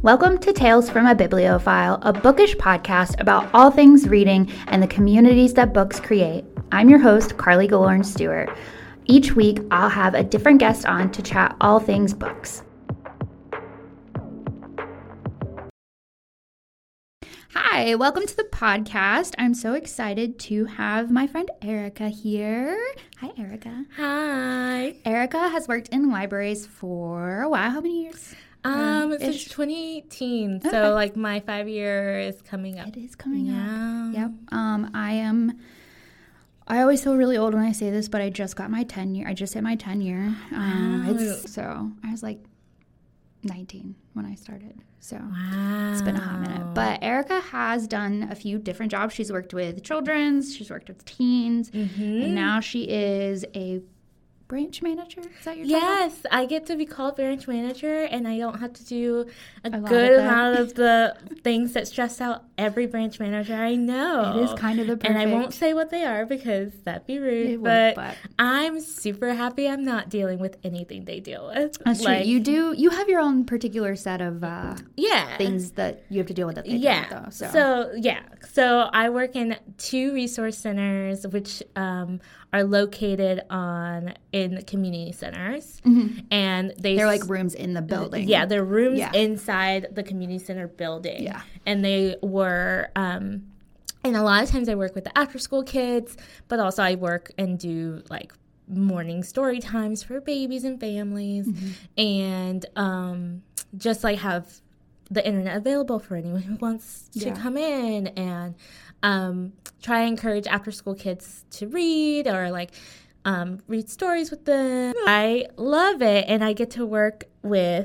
Welcome to Tales from a Bibliophile, a bookish podcast about all things reading and the communities that books create. I'm your host, Carly Galorn Stewart. Each week, I'll have a different guest on to chat all things books. Hi, welcome to the podcast. I'm so excited to have my friend Erica here. Hi, Erica. Hi. Erica has worked in libraries for a while. How many years? Since 2018. Okay. So, like, my 5-year is coming up. It is coming up. Yep. I always feel really old when I say this, but I just got my 10-year. I just hit my 10-year. So I was like 19 when I started. So It's been a hot minute. But Erica has done a few different jobs. She's worked with children's. She's worked with teens. Mm-hmm. And now she is a branch manager? Is that your job? Yes, I get to be called branch manager, and I don't have to do a good amount of the things that stress out every branch manager I know. It is kind of the perfect. And I won't say what they are because that'd be rude, but I'm super happy I'm not dealing with anything they deal with. That's true. You have your own particular set of things that you have to deal with that they deal with, though. So I work in 2 resource centers, which are located in community centers, and they're like rooms in the building. Yeah, they're rooms inside the community center building. Yeah, and they were, and a lot of times I work with the after school kids, but also I work and do like morning story times for babies and families, and just like have the internet available for anyone who wants to come in, and try and encourage after-school kids to read or, like, read stories with them. I love it, and I get to work with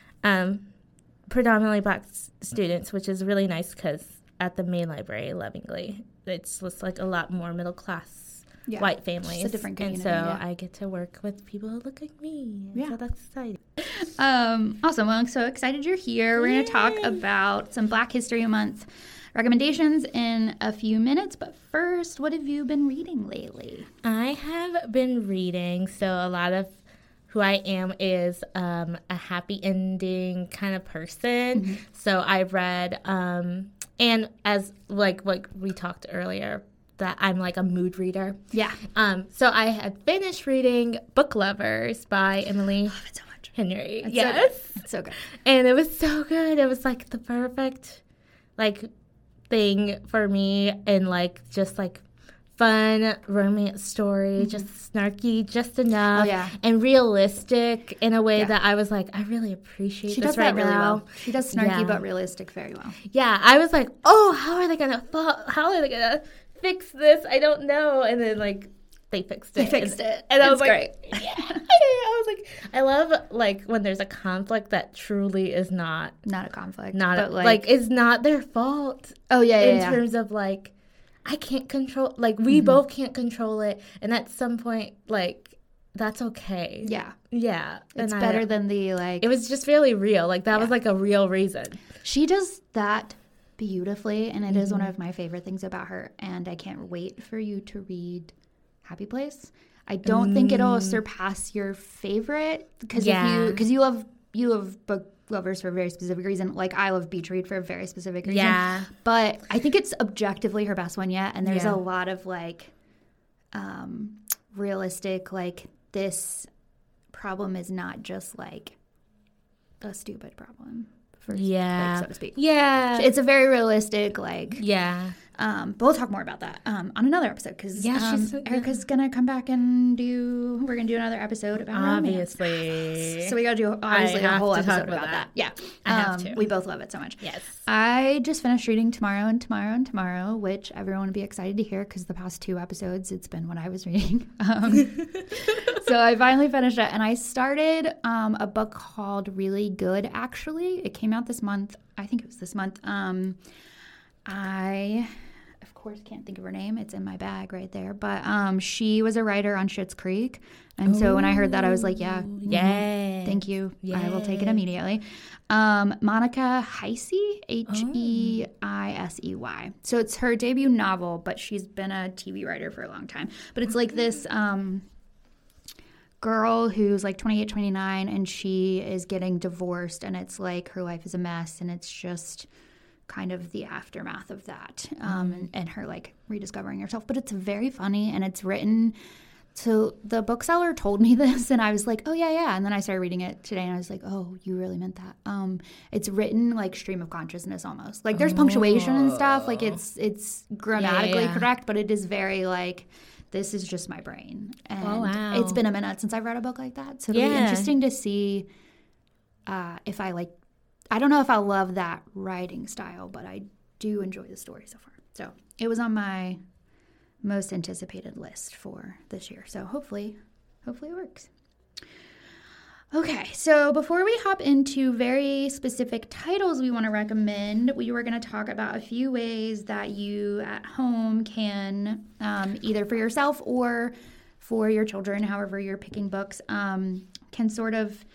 predominantly Black students, which is really nice because at the main library, lovingly, it's just, like, a lot more middle-class white families. It's a different community, and so I get to work with people who look like me. Yeah. So that's exciting. Awesome. Well, I'm so excited you're here. We're going to talk about some Black History Month recommendations in a few minutes, but first, what have you been reading lately? I have been reading, so a lot of who I am is a happy ending kind of person. So I've read, and as like we talked earlier, that I'm like a mood reader. Yeah. So I had finished reading Book Lovers by Emily Henry. It's so good. And it was so good. It was like the perfect like thing for me, and like just like fun romance story, just snarky just enough, and realistic in a way that I was like, I really appreciate this right now. She does that really well. She does snarky but realistic very well. Yeah, I was like, oh, how are they gonna fix this? I don't know. And then like they fixed it. And I was like, great. Yeah. I was like, I love like when there's a conflict that truly is not a conflict, it's not their fault. Oh yeah, in terms of like, I can't control, like we both can't control it, and at some point like that's okay. Yeah, it's better than the like. It was just really real. Like that was like a real reason. She does that beautifully, and it is one of my favorite things about her. And I can't wait for you to read Happy Place. I don't think it'll surpass your favorite because you love Book Lovers for a very specific reason. Like I love Beach Read for a very specific reason. Yeah. But I think it's objectively her best one yet, and there's a lot of like realistic, like this problem is not just like a stupid problem. So to speak. Yeah. It's a very realistic, like... Yeah. But we'll talk more about that on another episode, because Erica's going to come back and we're going to do another episode about romance. So we got to do, obviously, a whole episode about that. Yeah. I have to. We both love it so much. Yes. I just finished reading Tomorrow and Tomorrow and Tomorrow, which everyone would be excited to hear, because the past 2 episodes, it's been what I was reading. So I finally finished it, and I started a book called Really Good, actually. It came out this month. I think it was this month. I, of course, can't think of her name. It's in my bag right there. But she was a writer on Schitt's Creek. And so when I heard that, I was like, thank you. Yay. I will take it immediately. Monica Heisey, Heisey. So it's her debut novel, but she's been a TV writer for a long time. But it's like this girl who's like 28, 29, and she is getting divorced, and it's like her life is a mess, and it's just kind of the aftermath of that, and her like rediscovering herself. But it's very funny, and it's written. So the bookseller told me this, and I was like, oh, yeah. And then I started reading it today, and I was like, oh, you really meant that. It's written like stream of consciousness almost. Like there's punctuation and stuff. Like it's grammatically correct, but it is very like, this is just my brain. And it's been a minute since I've read a book like that. So it'll be interesting to see if I like, I don't know if I'll love that writing style, but I do enjoy the story so far. So it was on my most anticipated list for this year. So hopefully it works. Okay, so before we hop into very specific titles we want to recommend, we were going to talk about a few ways that you at home can, either for yourself or for your children, however you're picking books, can sort of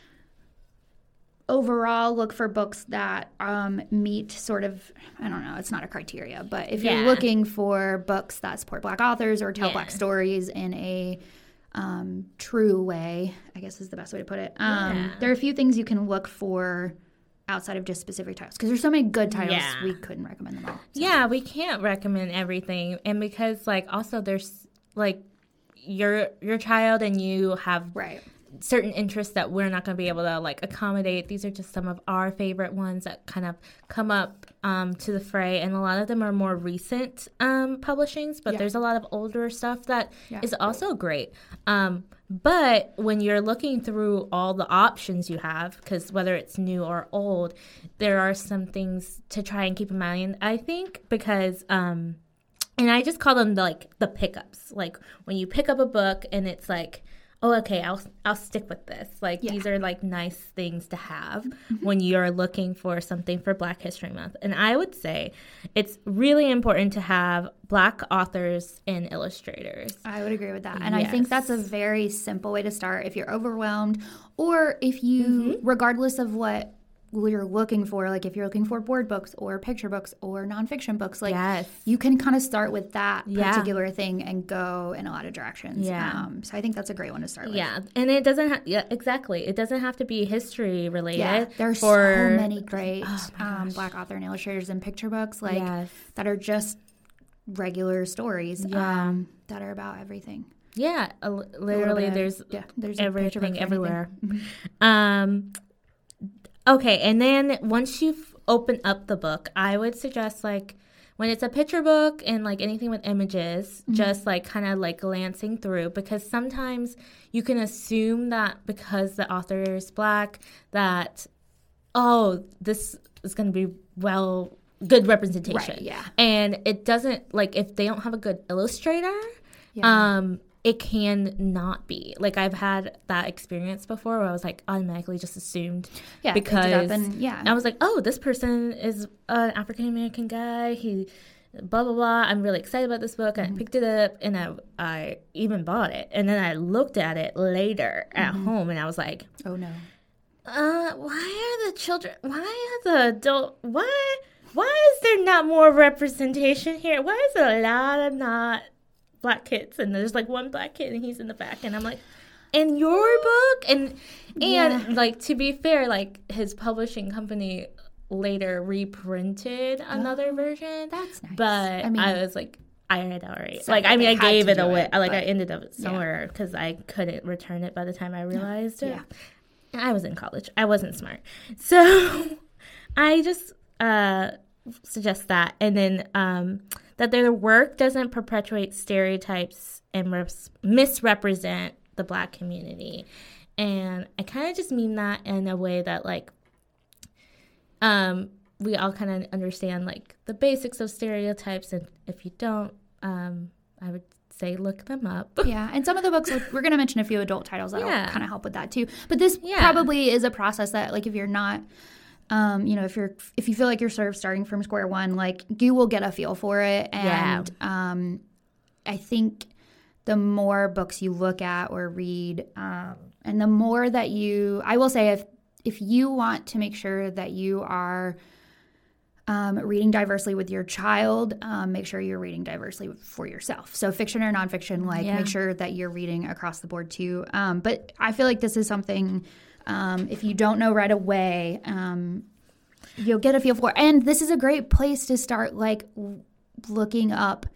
overall look for books that meet sort of, I don't know, it's not a criteria, but if you're looking for books that support Black authors or tell Black stories in a true way, I guess is the best way to put it, there are a few things you can look for outside of just specific titles, because there's so many good titles we couldn't recommend them all. So. Yeah, we can't recommend everything, and because like also there's like your child and you have certain interests that we're not going to be able to like accommodate. These are just some of our favorite ones that kind of come up to the fray, and a lot of them are more recent publishings, but there's a lot of older stuff that is also great. But when you're looking through all the options you have, because whether it's new or old, there are some things to try and keep in mind, I think, because and I just call them the pickups. Like when you pick up a book and it's like, oh, okay, I'll stick with this. Like these are like nice things to have when you're looking for something for Black History Month. And I would say it's really important to have Black authors and illustrators. I would agree with that. And I think that's a very simple way to start if you're overwhelmed, or if you, regardless of what you're looking for, like if you're looking for board books or picture books or nonfiction books, like you can kind of start with that particular thing and go in a lot of directions. So I think that's a great one to start with. And it doesn't exactly, it doesn't have to be history related. There's so many great Black author and illustrators and picture books like that are just regular stories that are about everything. Literally there's everything everywhere. Okay, and then once you've opened up the book, I would suggest, like, when it's a picture book and, like, anything with images, just, like, kind of, like, glancing through. Because sometimes you can assume that because the author is Black, that, oh, this is going to be, good representation. And it doesn't, like, if they don't have a good illustrator, it can not be. Like, I've had that experience before where I was, like, automatically just assumed. Because I was like, oh, this person is an African-American guy. He blah, blah, blah. I'm really excited about this book. And I picked it up, and I even bought it. And then I looked at it later at home, and I was like, oh, no. Why are the children, why are the adult, why is there not more representation here? Why is there a lot of not Black kids, and there's like one Black kid and he's in the back, and I'm like, in your book? And like, to be fair, like his publishing company later reprinted another version. That's nice. But I was like, I had already, like, I mean, I gave it away. I ended up somewhere because I couldn't return it by the time I realized it. I was in college. I wasn't smart. So I just suggest that. And then that their work doesn't perpetuate stereotypes and misrepresent the Black community. And I kind of just mean that in a way that, like, we all kind of understand, like, the basics of stereotypes. And if you don't, I would say look them up. And some of the books, we're going to mention a few adult titles that'll kind of help with that too. But this probably is a process that, like, if you're not, if you feel like you're sort of starting from square one, like, you will get a feel for it. And I think the more books you look at or read, and the more that I will say, if you want to make sure that you are reading diversely with your child, make sure you're reading diversely for yourself. So fiction or nonfiction, make sure that you're reading across the board too. But I feel like this is something, if you don't know right away, you'll get a feel for. And this is a great place to start looking up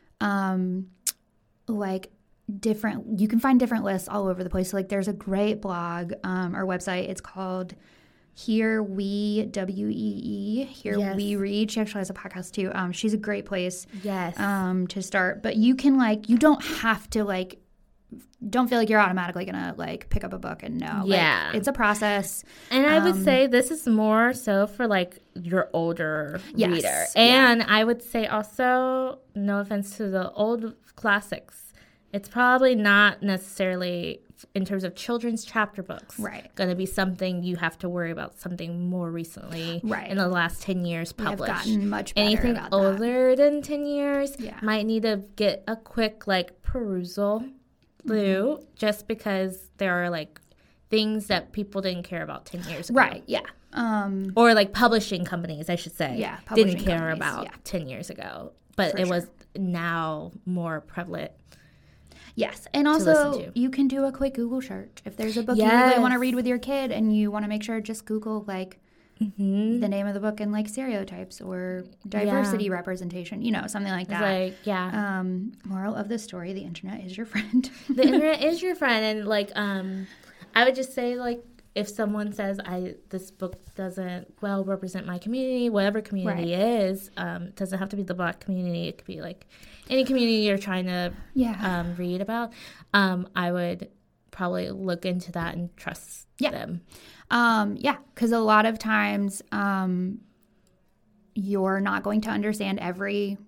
different, you can find different lists all over the place. So there's a great blog or website. It's called Here We, WEE, Here yes. We Read. She actually has a podcast too. She's a great place yes. To start. But you can you don't have to don't feel like you're automatically gonna pick up a book and know. Yeah, it's a process. And I would say this is more so for your older yes. reader. And I would say also, no offense to the old classics, it's probably not necessarily, in terms of children's chapter books, right, going to be something you have to worry about something more recently right. in the last 10 years published. I've gotten much better Anything about older than 10 years yeah. might need to get a quick perusal through mm-hmm. just because there are things that people didn't care about 10 years ago. Right, yeah. Or publishing companies, I should say, yeah, didn't care about 10 years ago. But For it sure. was now more prevalent. Yes, and also you can do a quick Google search. If there's a book yes. you really want to read with your kid and you want to make sure, just Google mm-hmm. the name of the book and stereotypes or diversity representation, something like that. Moral of the story, the internet is your friend. The internet is your friend. And I would just say if someone says this book doesn't well represent my community, whatever community right. it is, it doesn't have to be the Black community. It could be any community you're trying to read about. I would probably look into that and trust them. Because a lot of times you're not going to understand every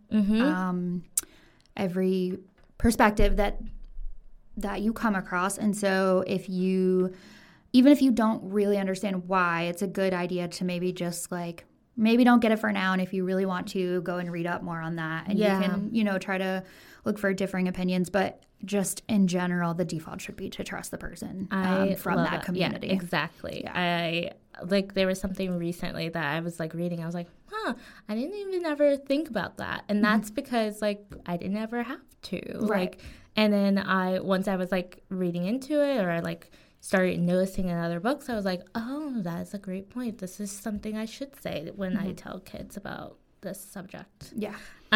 perspective that you come across, and so even if you don't really understand why, it's a good idea to maybe just maybe don't get it for now, and if you really want to, go and read up more on that, and you can try to look for differing opinions, but just in general, the default should be to trust the person from that community. Yeah, exactly. Yeah. There was something recently that I was reading. I was I didn't even ever think about that, and that's mm-hmm. because I didn't ever have to. Right. And then once I was reading into it, or I started noticing in other books, I was oh, that's a great point. This is something I should say when mm-hmm. I tell kids about this subject. Yeah.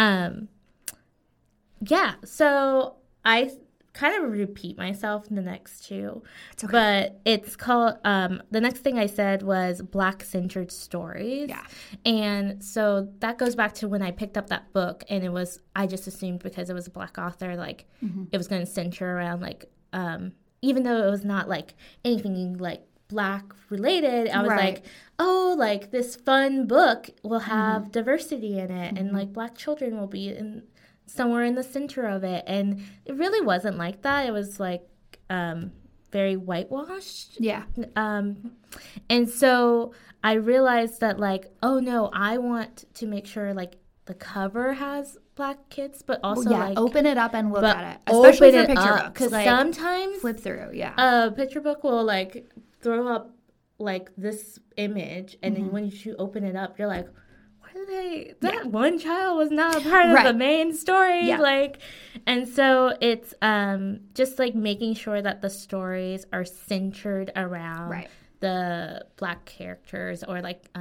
Yeah. So I kind of repeat myself in the next two. It's okay. But it's called, the next thing I said was Black-centered stories. Yeah. And so that goes back to when I picked up that book, and I just assumed because it was a Black author, mm-hmm. it was going to center around even though it was not anything Black related, I was right. This fun book will have mm-hmm. diversity in it, mm-hmm. and Black children will be somewhere in the center of it. And it really wasn't like that. It was very whitewashed. Yeah. And so I realized that oh no, I want to make sure the cover has Black kids, but also open it up and look at it, especially for picture books. Because sometimes flip through, a picture book will throw up this image, and mm-hmm. then when you open it up, you're why did they? That one child was not a part of the main story, and so it's just making sure that the stories are centered around the Black characters, or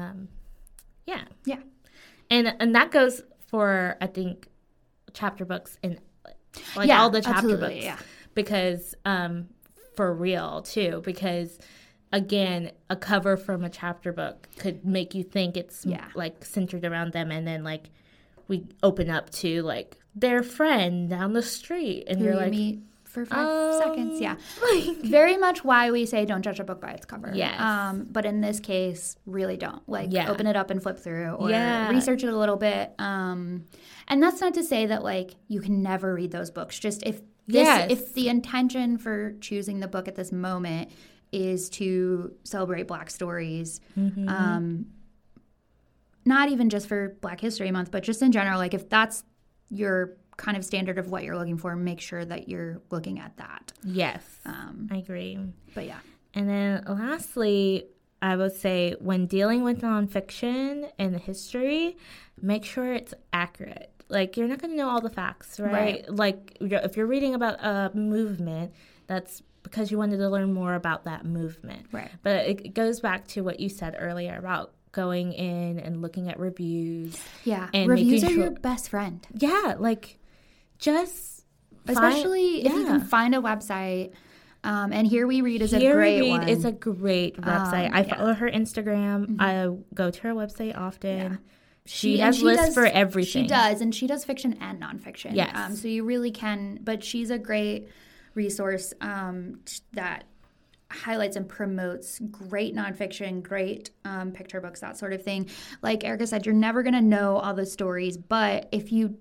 and that goes for, I think, chapter books and all the chapter books, because for real too, because again, a cover from a chapter book could make you think it's centered around them, and then we open up to their friend down the street, and you're meet for 5 seconds. Very much why we say don't judge a book by its cover. Yes. But in this case, really don't. Open it up and flip through, or research it a little bit. And that's not to say that you can never read those books. Just if the intention for choosing the book at this moment is to celebrate Black stories, mm-hmm. Not even just for Black History Month, but just in general, if that's your kind of standard of what you're looking for, make sure that you're looking at that. Yes, I agree. But yeah. And then lastly, I would say when dealing with nonfiction and history, make sure it's accurate. Like, you're not going to know all the facts, right? Like, if you're reading about a movement, that's because you wanted to learn more about that movement. Right. But it goes back to what you said earlier about going in and looking at reviews. Yeah. And reviews are your best friend. Yeah. Like, just especially if you can find a website. And Here We Read is a great one. It's a great website. I follow her Instagram. I go to her website often. Yeah. She has lists for everything. She does, and she does fiction and nonfiction. Yes. So you really can, but she's a great resource that highlights and promotes great nonfiction, great picture books, that sort of thing. Like Erica said, you're never going to know all the stories, but if you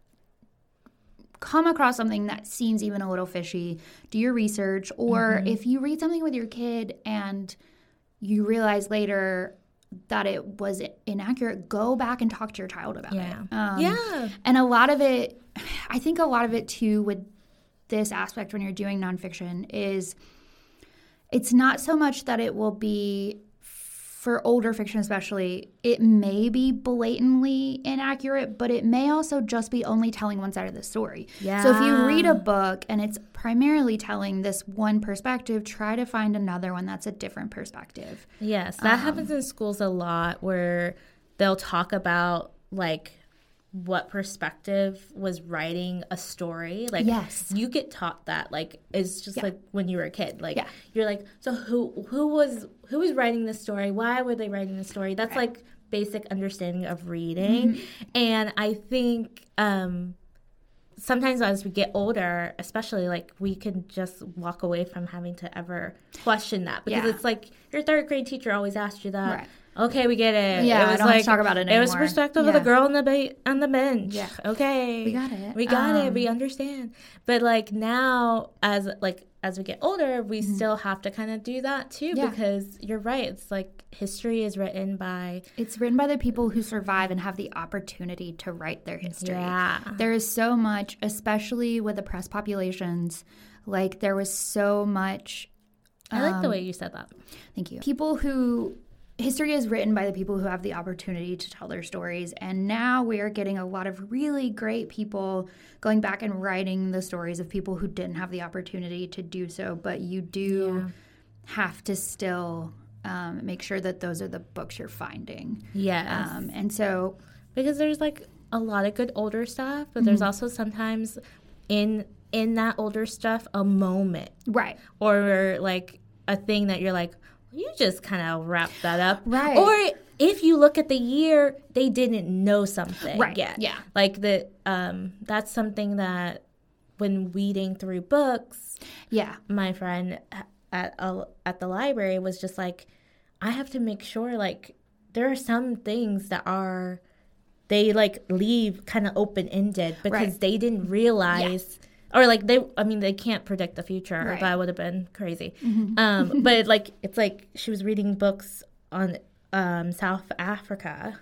come across something that seems even a little fishy, do your research. Or if you read something with your kid and you realize later that it was inaccurate, go back and talk to your child about it. And a lot of it, I think a lot of it too with this aspect when you're doing nonfiction is it's not so much that it will be, for older fiction especially, it may be blatantly inaccurate, but it may also just be only telling one side of the story. Yeah. So if you read a book and it's primarily telling this one perspective, try to find another one that's a different perspective. Yes, that happens in schools a lot, where they'll talk about, like, what perspective was writing a story. Like, yes, you get taught that. Like, it's just like when you were a kid. Like, you're like, so who was writing this story? Why were they writing this story? That's like basic understanding of reading. And I think sometimes as we get older, especially, like, we can just walk away from having to ever question that, because it's like your third grade teacher always asked you that. Right. Okay, we get it. Yeah, it was I don't have to talk about it anymore. It was the perspective of the girl on the bench. Yeah. Okay. We got it. We got it. We understand. But, like, now, as we get older, we still have to kind of do that, too, because you're right. It's like history is written by... It's written by the people who survive and have the opportunity to write their history. Yeah. There is so much, especially with oppressed populations, like, there was so much... I like the way you said that. Thank you. History is written by the people who have the opportunity to tell their stories, and now we are getting a lot of really great people going back and writing the stories of people who didn't have the opportunity to do so, but you do have to still make sure that those are the books you're finding. Yes. And so... Because there's, like, a lot of good older stuff, but there's also sometimes in that older stuff a moment. Right. Or, like, a thing that you're like... You just kind of wrap that up. Right. Or if you look at the year, they didn't know something yet. Yeah. Like, that's something that when weeding through books, my friend at the library was just like, I have to make sure, like, there are some things that they, like, leave kind of open-ended because they didn't realize... Yeah. Or, like, they can't predict the future. Right. That would have been crazy. But, like, it's like she was reading books on South Africa.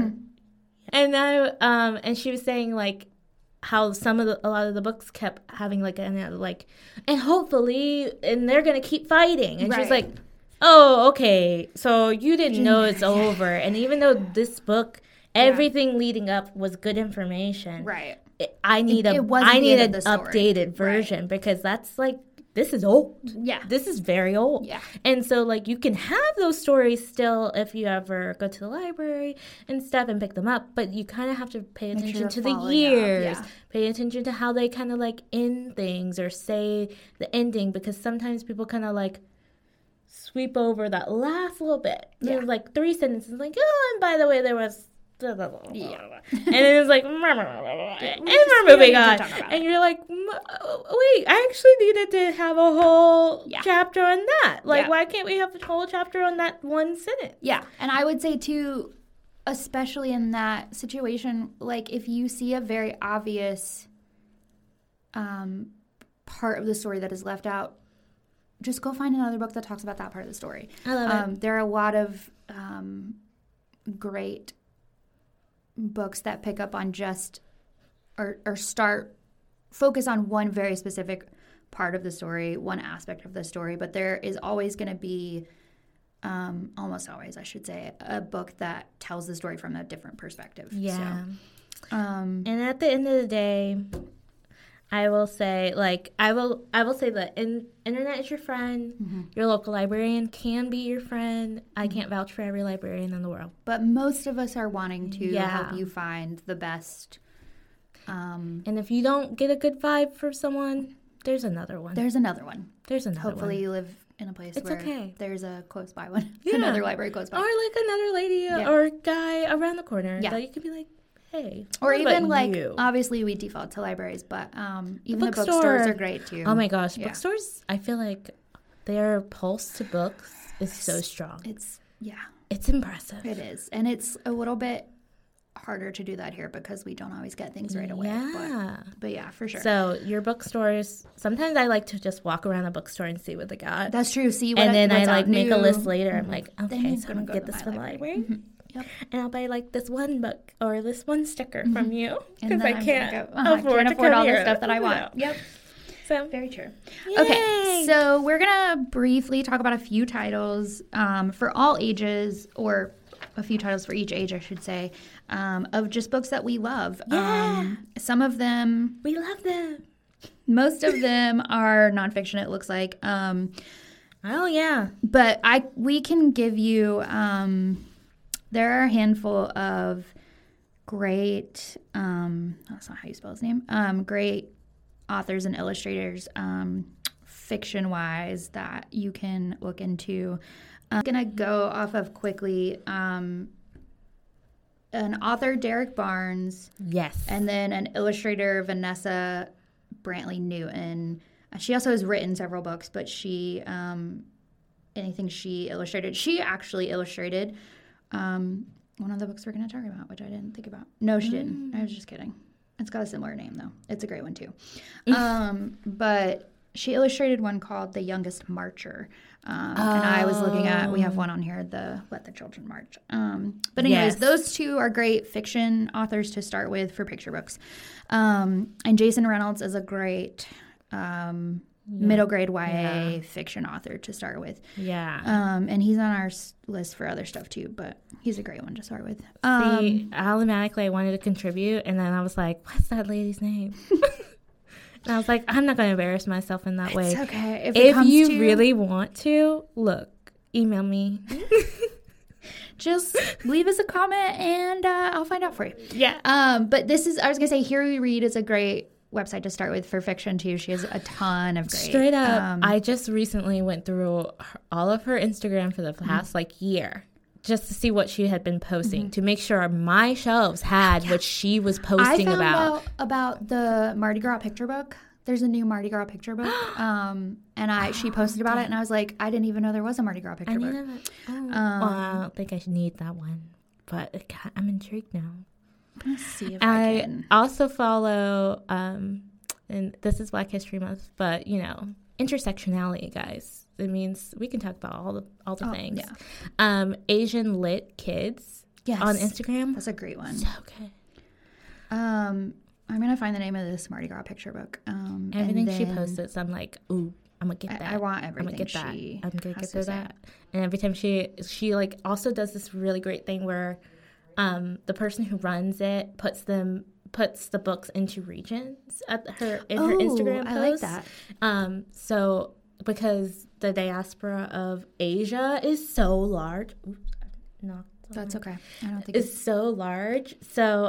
And she was saying, like, how a lot of the books kept having, like, and hopefully, and they're going to keep fighting. And she's like, oh, okay, so you didn't know it's over. And even though this book, everything leading up was good information. Right. I need an updated version because that's, like, this is old. Yeah. This is very old. Yeah. And so, like, you can have those stories still if you ever go to the library and stuff and pick them up, but you kind of have to pay attention to the years. Pay attention to how they kind of, like, end things or say the ending, because sometimes people kind of, like, sweep over that last little bit. There's, like, 3 sentences, like, oh, and by the way, there was... And it was like, and we're moving on. And you're like, wait, I actually needed to have a whole chapter on that. Like, why can't we have a whole chapter on that one sentence? Yeah. And I would say, too, especially in that situation, like, if you see a very obvious part of the story that is left out, just go find another book that talks about that part of the story. I love it. There are a lot of great books that pick up on just or focus on one very specific part of the story, one aspect of the story, but there is always going to be almost always, I should say, a book that tells the story from a different perspective. Yeah. So, and at the end of the day, I will say, like, I will say that internet is your friend. Mm-hmm. Your local librarian can be your friend. I can't vouch for every librarian in the world. But most of us are wanting to help you find the best. And if you don't get a good vibe for someone, there's another one. Hopefully you live in a place where there's a close by one. Yeah. Another library close by. Or like another lady or guy around the corner that you could be like, hey. Or even like, obviously we default to libraries, but even the bookstores are great too. Oh my gosh. Yeah. Bookstores, I feel like their pulse to books is so strong. It's impressive. It is. And it's a little bit harder to do that here because we don't always get things right away. Yeah. But yeah, for sure. So your bookstores, sometimes I like to just walk around a bookstore and see what they got. That's true. See what, and then I like make a list later. I'm like, okay, so I'm going to get this from the library. Mm-hmm. Yep. And I'll buy like this one book or this one sticker from you because I can't afford all the stuff that I want. Yep. So very true. Yay. Okay, so we're gonna briefly talk about a few titles for all ages, or a few titles for each age, I should say, of just books that we love. Yeah. Some of them we love them. Most of them are nonfiction. It looks like. Oh yeah. But we can give you. There are a handful of great, that's not how you spell his name, great authors and illustrators, fiction-wise, that you can look into. I'm going to go off of quickly an author, Derek Barnes. Yes. And then an illustrator, Vanessa Brantley Newton. She also has written several books, but anything she illustrated, she actually illustrated one of the books we're going to talk about, which I didn't think about. No, she didn't. I was just kidding. It's got a similar name, though. It's a great one, too. But she illustrated one called The Youngest Marcher. And I was looking at, we have one on here, the Let the Children March. But anyways, those two are great fiction authors to start with for picture books. And Jason Reynolds is a great middle grade YA fiction author to start with. Yeah. And he's on our list for other stuff too, but he's a great one to start with. See, automatically I wanted to contribute, and then I was like, what's that lady's name? And I was like, I'm not going to embarrass myself in that way. It's okay. If you really want to, look, email me. Just leave us a comment and I'll find out for you. Yeah. But I was going to say, Here We Read is a great website to start with for fiction too. She has a ton of great. Straight up, I just recently went through all of her Instagram for the past year, just to see what she had been posting, to make sure my shelves had what she was posting about. I found out about the Mardi Gras picture book. There's a new Mardi Gras picture book, and she posted about it, and I was like, I didn't even know there was a Mardi Gras picture book. Well, I don't think I need that one, but I'm intrigued now. Let's see if I can. Also follow, and this is Black History Month, but intersectionality, guys. It means we can talk about all the things. Yeah. Asian Lit Kids on Instagram. That's a great one. So good. I'm gonna find the name of this Mardi Gras picture book. Everything she posted, so I'm like, ooh, I'm gonna get that. I want everything. I'm gonna get that. I'm gonna get through that. And every time she also does this really great thing where the person who runs it puts the books into regions in her Instagram post. I like that. So because the diaspora of Asia is so large. Oops, that's okay. I don't think it's so large. So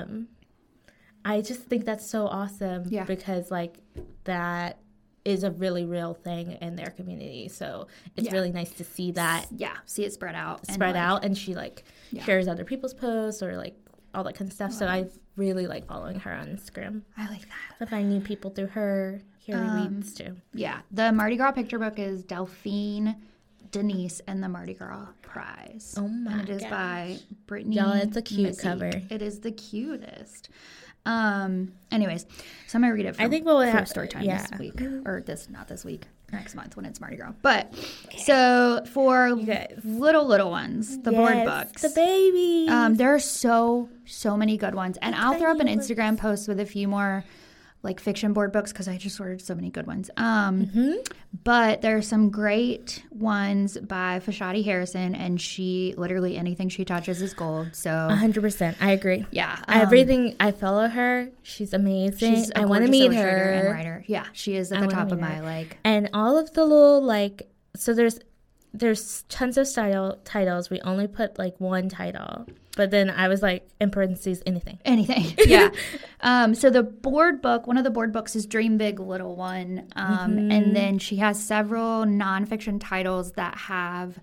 I just think that's so awesome. Yeah. Because that is a really real thing in their community. So it's really nice to see that. Yeah, see it spread out. And she shares other people's posts or all that kind of stuff. So I really like following her on Instagram. I like that. I find new people through her. Here we reads too. Yeah, the Mardi Gras picture book is Delphine Denise and the Mardi Gras Prize. Oh my god! And it is by Brittany. Y'all, it's a cute Missy. cover. It is the cutest. Anyways, so I'm gonna read it. I think we'll have story time this week, or not this week, next month when it's Mardi Gras. But so for little ones, the board books, the babies. There are so many good ones, and I'll throw up an Instagram post with a few more like fiction board books because I just ordered so many good ones. But there are some great ones by Fashadi Harrison, and she literally anything she touches is gold. So 100%, I agree. Yeah, everything. I follow her. She's amazing. I want to meet her. And writer. Yeah, she is at the top of my like. And all of the little like. So there's tons of titles. We only put like one title. But then I was like, in parentheses, anything. Yeah. So the board book, one of the board books is Dream Big, Little One. And then she has several nonfiction titles that have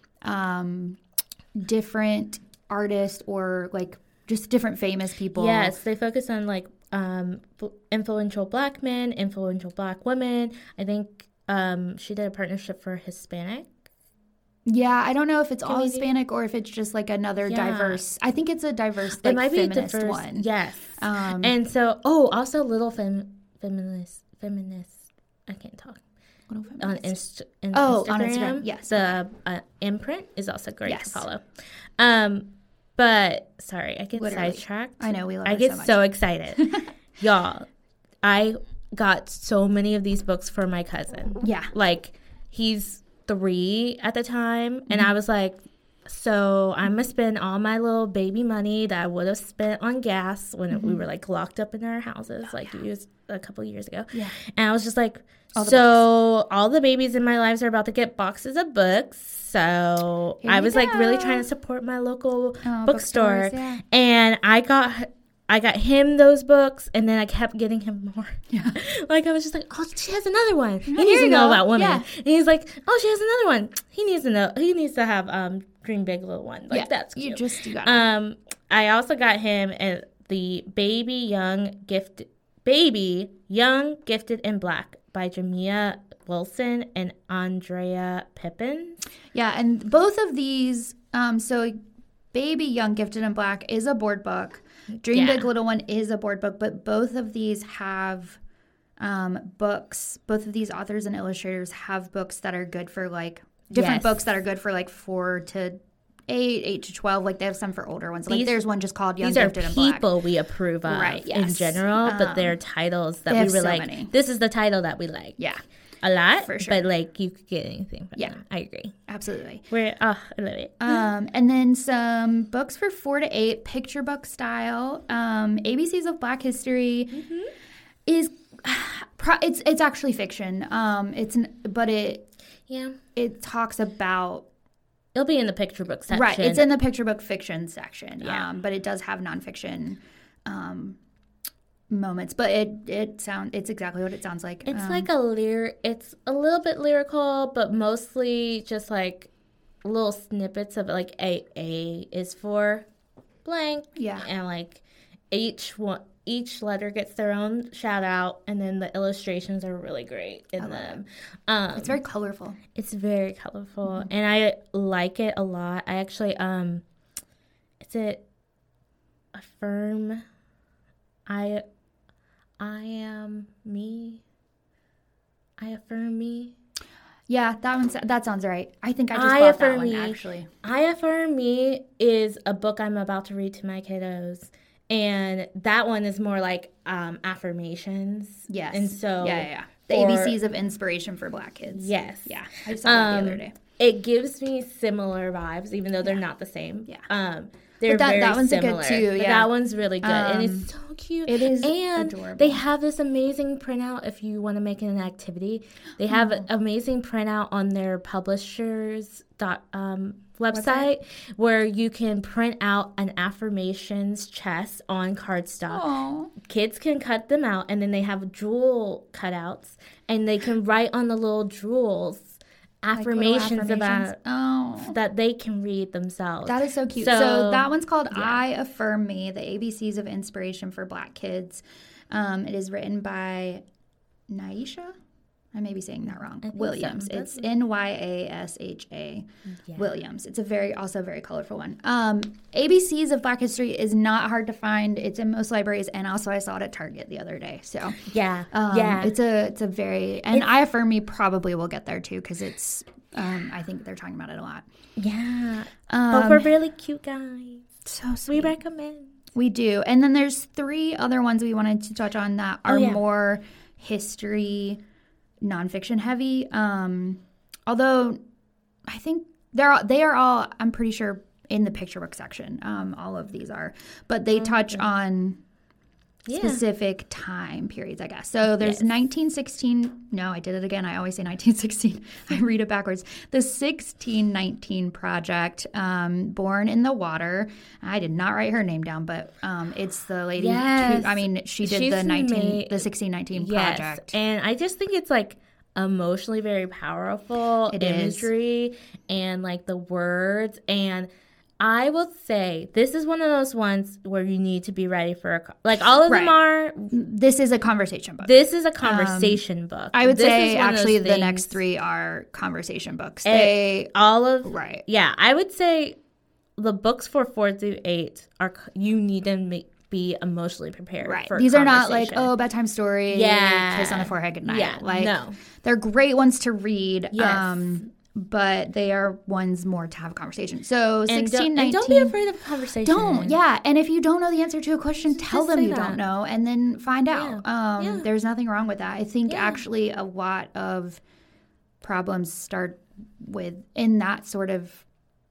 different artists or like just different famous people. Yes, they focus on like influential Black men, influential Black women. I think she did a partnership for Hispanic. Yeah, I don't know if it's all Hispanic or if it's just like another diverse. I think it's a diverse, like, it might feminist be diverse one. Yes. And so, also little feminist. I can't talk. Little feminist. On Instagram. Yes. The imprint is also great to follow. But sorry, I get sidetracked. I know, we love I get so excited. Y'all, I got so many of these books for my cousin. Yeah. Like, he's 3 at the time, and I was like, so I'm gonna spend all my little baby money that I would have spent on gas when we were like locked up in our houses years a couple years ago. Yeah. And I was just like, all the babies in my lives are about to get boxes of books, so I was like really trying to support my local bookstore. Yeah. And I got him those books, and then I kept getting him more. Yeah. Like, I was just like, oh, she has another one. He needs to know about women. Yeah. And he's like, oh, she has another one. He needs to know. He needs to have Dream Big, Little One. Like, that's cute. You got it. I also got him the Baby, Young, Gifted and Black by Jamia Wilson and Andrea Pippin. Yeah, and both of these, so Baby, Young, Gifted and Black is a board book. Dream Big, Little One is a board book, but both of these have books. Both of these authors and illustrators have books that are good for like different books that are good for like 4 to 8 to 12. Like, they have some for older ones. Like, there's one just called Young, Gifted and Black. These are people we approve of in general, but they're titles that we were so like, many. This is the title that we like. Yeah. A lot, for sure. But like, you could get anything from them. I agree. Absolutely. I love it. And then some books for 4 to 8, picture book style. ABCs of Black History is it's actually fiction. It talks about. It'll be in the picture book section. Right, it's in the picture book fiction section. Yeah. But it does have nonfiction moments, but it's exactly what it sounds like. It's like it's a little bit lyrical, but mostly just like little snippets of like A is for blank. Yeah. And like each letter gets their own shout out, and then the illustrations are really great in them. It's very colorful. It's very colorful, and I like it a lot. I actually is it Affirm I Affirm Me. Yeah, that sounds right. I think I just bought that one, actually. I Affirm Me is a book I'm about to read to my kiddos. And that one is more like affirmations. Yes. And so... Yeah. The ABCs of Inspiration for Black Kids. Yes. Yeah. I saw that the other day. It gives me similar vibes, even though they're not the same. Yeah. They're very that one's similar. Good too. Yeah. That one's really good, and it's so cute. It is, and adorable. They have this amazing printout if you want to make it an activity. They have an amazing printout on their publishers website where you can print out an affirmations chest on cardstock. Aww. Kids can cut them out, and then they have jewel cutouts, and they can write on the little jewels affirmations about that they can read themselves. That is so cute. So that one's called I Affirm Me, the ABCs of Inspiration for Black Kids. It is written by Nyasha. I may be saying that wrong. Williams. It's Nyasha Williams. It's also a very colorful one. ABCs of Black History is not hard to find. It's in most libraries, and also I saw it at Target the other day. So it's a very, and I Affirm Me probably will get there too, because it's I think they're talking about it a lot. Yeah, but we're really cute guys. So sweet. We recommend. We do. And then there's 3 other ones we wanted to touch on that are more history, nonfiction heavy. Although I think they are all, I'm pretty sure, in the picture book section. All of these are. But they touch on specific time periods, I guess. So there's 1916. No, I did it again. I always say 1916. I read it backwards. The 1619 Project, Born in the Water. I did not write her name down, but it's the lady. Yes. She did the 1619 Project. And I just think it's like emotionally very powerful imagery and like the words. And I will say this is one of those ones where you need to be ready for all of them are. This is a conversation book. This is a conversation book. I would say actually the next 3 are conversation books. Yeah, I would say the books for 4 through 8 are you need to be emotionally prepared. Right. For these are not like bedtime story. Yeah. Kiss on the forehead, good night. Yeah. No. They're great ones to read. Yes. But they are ones more to have a conversation. So 1619. Don't be afraid of a conversation. Don't. Yeah. And if you don't know the answer to a question, tell them you don't know and then find out. There's nothing wrong with that. I think actually a lot of problems start with, in that sort of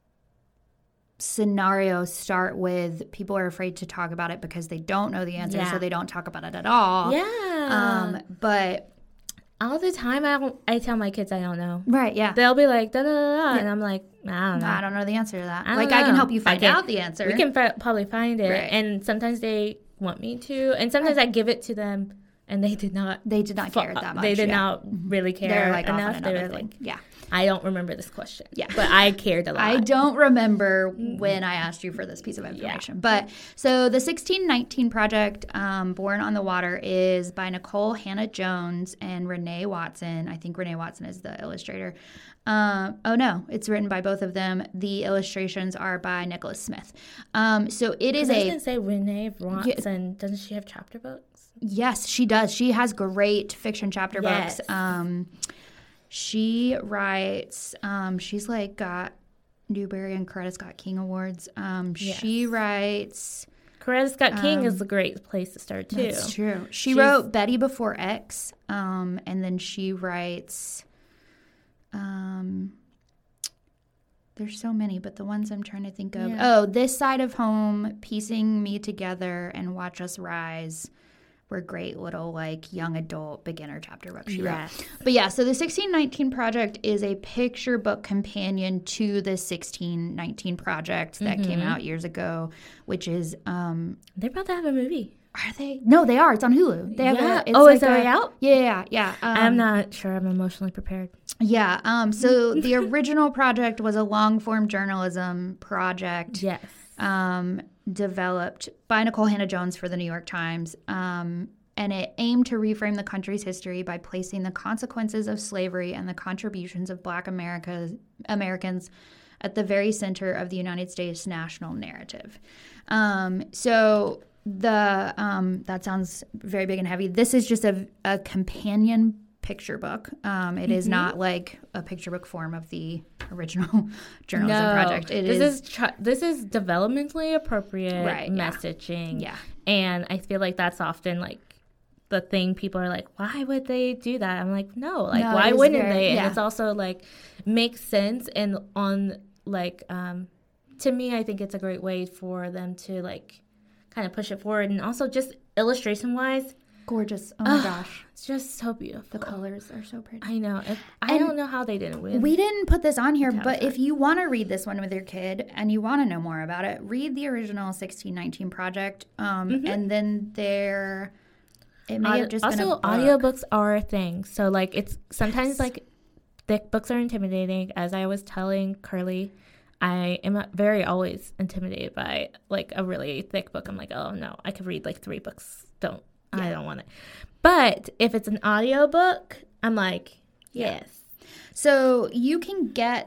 scenario, start with people are afraid to talk about it because they don't know the answer, so they don't talk about it at all. Yeah. But all the time, I tell my kids I don't know. Right, yeah. They'll be like, da, da, da, da, and I'm like, I don't know. I don't know the answer to that. I can help you find out the answer. We can probably find it. Right. And sometimes they want me to. And sometimes I give it to them, and they did not care that much. They did not really care. They're like enough. They were like, I don't remember this question. Yeah. But I cared a lot. I don't remember when I asked you for this piece of information. But so the 1619 Project, Born on the Water, is by Nicole Hannah Jones and Renee Watson. I think Renee Watson is the illustrator. No, it's written by both of them. The illustrations are by Nicholas Smith. So it is I was going to say Renee Watson. Doesn't she have chapter books? Yes, she does. She has great fiction chapter books. She writes, she's like got Newbery and Coretta Scott King awards. She writes. Coretta Scott King is a great place to start too. That's true. She wrote Betty Before X, and then she writes. There's so many, but the ones I'm trying to think of. Oh, This Side of Home, Piecing Me Together, and Watch Us Rise. Were great little like young adult beginner chapter books she wrote. But so the 1619 Project is a picture book companion to the 1619 Project that came out years ago, which is they're about to have a movie. Are they? No, they are. It's on Hulu. They have is it already out? Yeah. I'm not sure I'm emotionally prepared. Yeah. So the original project was a long form journalism project. Yes. Developed by Nicole Hannah Jones for the New York Times, and it aimed to reframe the country's history by placing the consequences of slavery and the contributions of Black Americans at the very center of the United States national narrative. So that sounds very big and heavy. This is just a companion picture book. It is not like a picture book form of the original journalism project. This is developmentally appropriate messaging. Yeah. And I feel like that's often like the thing people are like, why would they do that? I'm like, why wouldn't they? And it's also like makes sense, and on like to me I think it's a great way for them to like kind of push it forward, and also just illustration wise, gorgeous. Oh my gosh. It's just so beautiful. The colors are so pretty. I know. I don't know how they didn't win. We didn't put this on here, but if you want to read this one with your kid and you want to know more about it, read the original 1619 Project. And then it may have just been a book. Also, audiobooks are a thing. So, like, it's sometimes, like, thick books are intimidating. As I was telling Curly, I am very always intimidated by, like, a really thick book. I'm like, oh, no, I could read, like, 3 books. I don't want it. But if it's an audiobook, I'm like, yes. So you can get,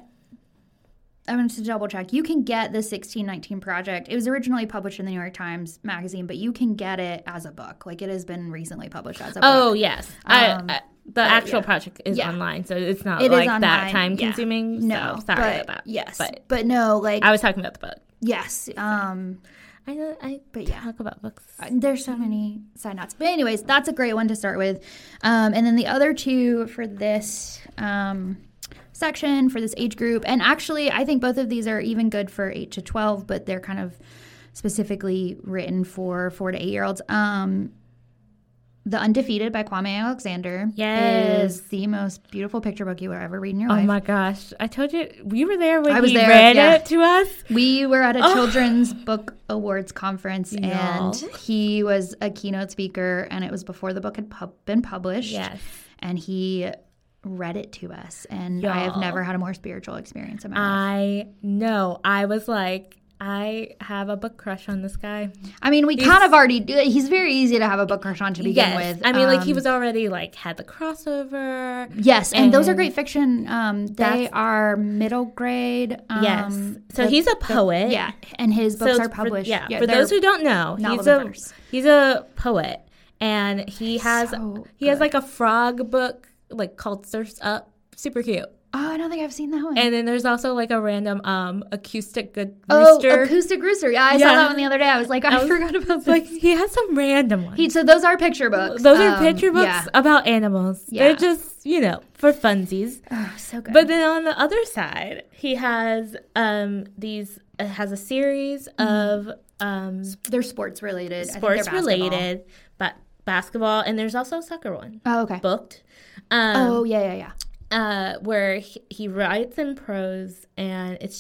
I want to double check, you can get the 1619 Project. It was originally published in the New York Times Magazine, but you can get it as a book. Like, it has been recently published as a book. Oh, yes. The actual project is online, so it's not like that time consuming. No. So sorry about that. Yes. But no, like. I was talking about the book. Yes. I know. But yeah, talk about books. There's so many side notes. But anyways, that's a great one to start with. And then the other two for this section, for this age group, and actually I think both of these are even good for 8 to 12, but they're kind of specifically written for 4 to 8-year-olds. The Undefeated by Kwame Alexander is the most beautiful picture book you will ever read in your life. Oh my gosh. I told you, we were there when he read it to us. We were at a Children's Book Awards conference, and he was a keynote speaker, and it was before the book had been published. Yes. And he read it to us, and I have never had a more spiritual experience in my life. I know. I was like, I have a book crush on this guy. I mean, he's very easy to have a book crush on to begin with. I mean, he was already, had the crossover. Yes, and those are great fiction. They are middle grade. Yes. So he's a poet. And his books are published. For those who don't know, he's a poet. And he has a frog book, called Surf's Up. Super cute. Oh, I don't think I've seen that one. And then there's also a random acoustic rooster. Oh, acoustic rooster. Yeah, I saw that one the other day. I was like, I forgot about this. He has some random ones. So those are picture books. Those are picture books about animals. Yeah. They're just, for funsies. Oh, so good. But then on the other side, he has has a series of they're sports related. But basketball, and there's also a soccer one. Oh, okay. Booked. Yeah. Where he writes in prose, and it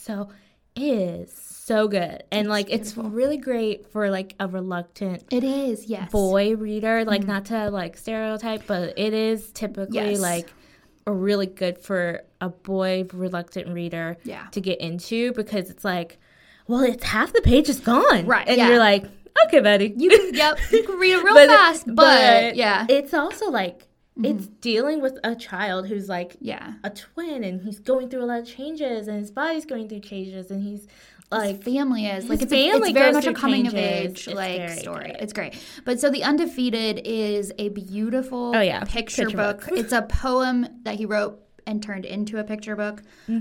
is so good, and it's really great for a reluctant boy reader, not to stereotype, but it is typically really good for a boy reluctant reader to get into, because it's it's half the page is gone, right? And you're like, okay, buddy, you can read it real fast, but it's also it's dealing with a child who's a twin, and he's going through a lot of changes, and his body's going through changes, and he's his family is it's very much a coming of age story. Good. It's great. But so The Undefeated is a beautiful picture book. It's a poem that he wrote and turned into a picture book,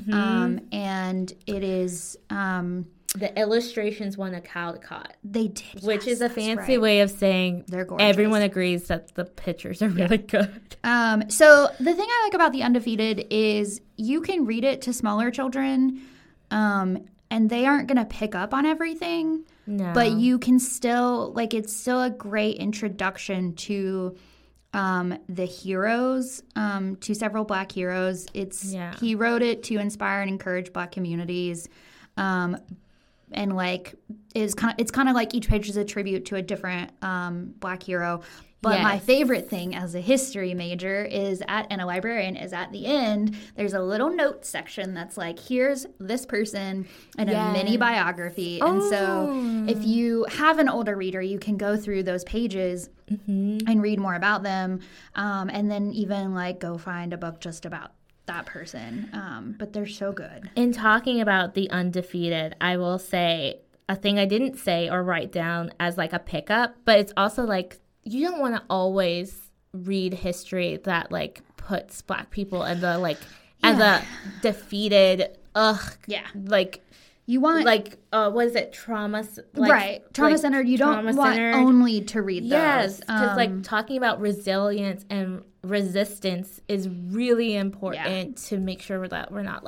and it is. The illustrations won a Caldecott. They did, which is a fancy way of saying they're gorgeous. Everyone agrees that the pictures are really good. So the thing I like about The Undefeated is you can read it to smaller children, and they aren't going to pick up on everything. No. But you can still, it's still a great introduction to the heroes, to several Black heroes. He wrote it to inspire and encourage Black communities. And it's kind of like each page is a tribute to a different Black hero. But my favorite thing as a history major and a librarian is at the end, there's a little note section that's here's this person and a mini biography. Oh. And so if you have an older reader, you can go through those pages and read more about them, and then even go find a book just about that person, but they're so good. In talking about The Undefeated, I will say a thing I didn't say or write down as a pickup, but it's also you don't want to always read history that puts Black people in the as a defeated you want what is it, trauma centered. You don't want only to read those. Yes, because talking about resilience and resistance is really important to make sure that we're not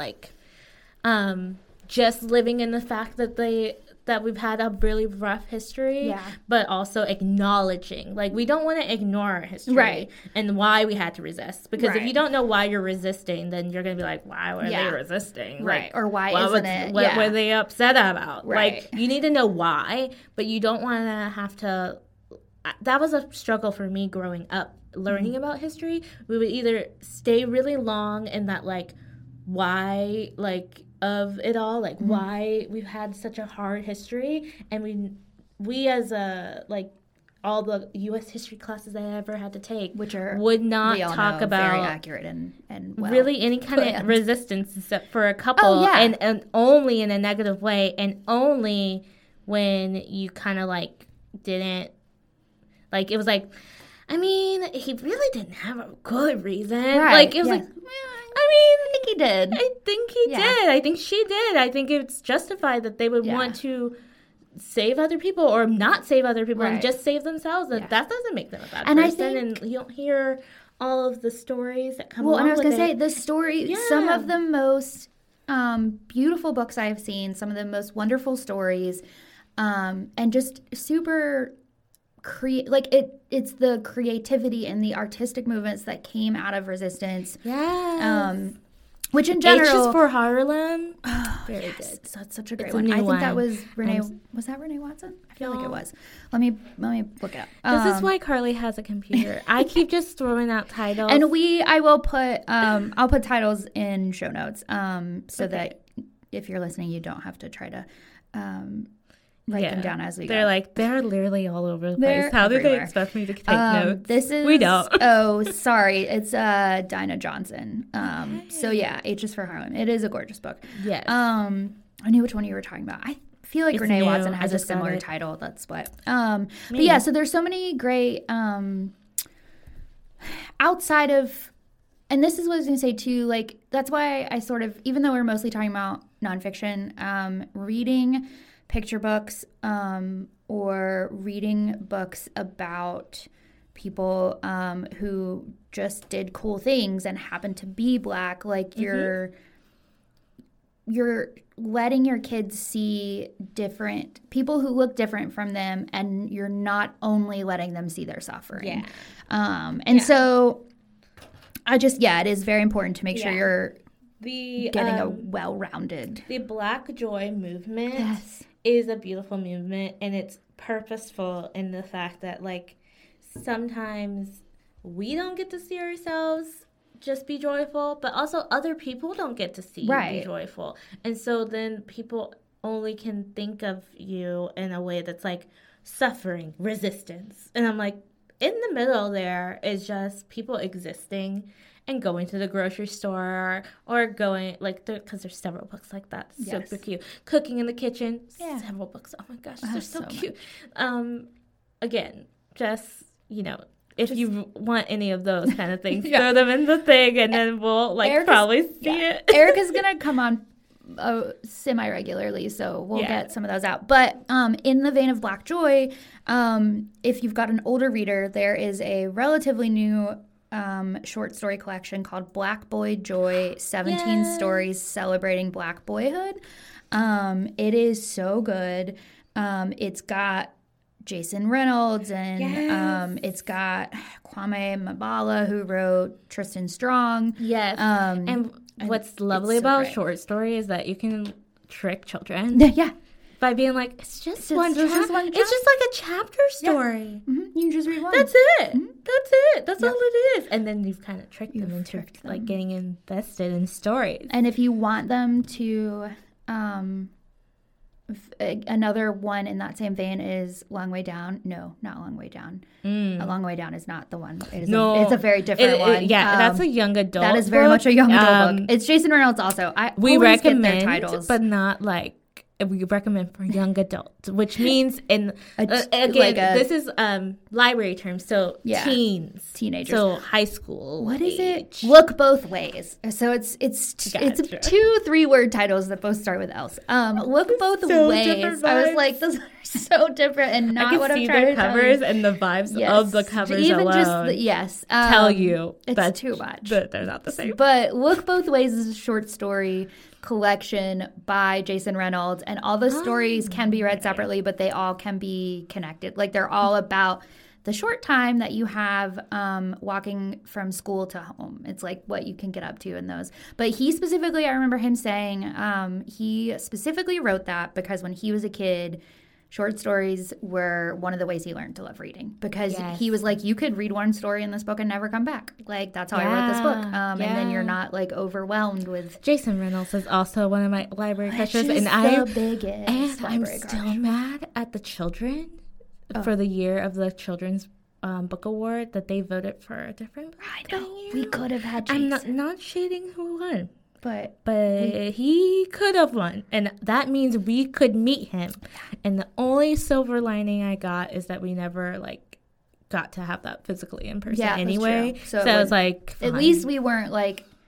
just living in the fact that we've had a really rough history, but also acknowledging we don't want to ignore our history and why we had to resist, because if you don't know why you're resisting, then you're gonna be why were they resisting, or why isn't it, what were they upset about, you need to know why, but you don't want to have to. That was a struggle for me growing up learning about history. We would either stay really long in that why of it all, why we've had such a hard history, and we as a all the U.S. history classes I ever had to take, which are would not talk about very accurate and really any kind of resistance except for a couple, and only in a negative way, and only when you kind of didn't it was I mean, he really didn't have a good reason. It was I think he did. I think he did. I think she did. I think it's justified that they would want to save other people or not save other people and Right. just save themselves. That doesn't make them a bad And I person. think- And you don't hear all of the stories that come Well, along and I was with going to say, it. the story, some of the most beautiful books I've seen, some of the most wonderful stories, and just super it's the creativity and the artistic movements that came out of resistance. Which in general, H is for Harlem. Very good. That's such a great It's a one. new I think that one. was Renee. Was that Renee Watson? I feel like it was. Let me look it up. This is why Carly has a computer. I keep just throwing out titles. And I will put I'll put titles in show notes so that if you're listening, you don't have to try to write them down as we go. They're literally all over the They're place. How do they everywhere. expect me to take notes? This is We don't. Oh, sorry. It's Dinah Johnson. So yeah, H is for Harlem. It is a gorgeous book. Yes. I knew which one you were talking about. I feel like It's Renee new. Watson I has a just got similar it. title. That's what. But yeah, so there's so many great outside of, and this is what I was going to say too. Like that's why I sort of, even though we're mostly talking about nonfiction, reading picture books or reading books about people who just did cool things and happened to be Black, like you're letting your kids see different people who look different from them, and you're not only letting them see their suffering. So I just it is very important to make sure you're getting a well-rounded. The Black Joy movement is a beautiful movement, and it's purposeful in the fact that like sometimes we don't get to see ourselves just be joyful, but also other people don't get to see you be joyful. And so then people only can think of you in a way that's like suffering, resistance. And I'm like, in the middle there is just people existing and going to the grocery store or going, like, because there's several books like that. Super cute. Cooking in the kitchen. Several books. Oh my gosh, they're so cute. Again, just, if you want any of those kind of things, throw them in the thing, and then we'll probably see it. Erica's gonna come on semi-regularly, so we'll get some of those out. But in the vein of Black Joy, if you've got an older reader, there is a relatively new short story collection called Black Boy Joy, 17 stories celebrating Black boyhood. It is so good. It's got Jason Reynolds, and it's got Kwame Mabala, who wrote Tristan Strong. Yes. And what's lovely about short story is that you can trick children. By being like, it's just one chapter. It's just like a chapter story. You can just read one. That's it. That's it. That's all it is. And then you've kind of tricked them into like getting invested in stories. And if you want them to, another one in that same vein is Long Way Down. No, not Long Way Down. A Long Way Down is not the one. It is it's a very different one. That's a young adult. That is very much a young adult book. It's Jason Reynolds also. We always recommend, get their titles, but not like. We recommend for young adults, which means this is library terms, so teens, teenagers, so high school. What is it? Look Both Ways. So it's 2-3 word titles that both start with L's. Look Both Ways. I was like, those are so different, and not what I'm trying to tell you. I can see their covers and the vibes of the covers even alone. Just tell you it's too much. But they're not the same. But Look Both Ways is a short story collection by Jason Reynolds, and all the stories can be read separately, but they all can be connected. Like they're all about the short time that you have walking from school to home. It's like what you can get up to in those. But he specifically, I remember him saying he specifically wrote that because when he was a kid, short stories were one of the ways he learned to love reading, because he was like, you could read one story in this book and never come back. Like, that's how I wrote this book. And then you're not like overwhelmed with... Jason Reynolds is also one of my library crushes. And I'm still mad at the children for the year of the Children's Book Award that they voted for a different book. I know. We could have had Jason. I'm not shading who won. But he could have won, and that means we could meet him. And the only silver lining I got is that we never got to have that physically in person anyway. So it was like, fine. At least we weren't like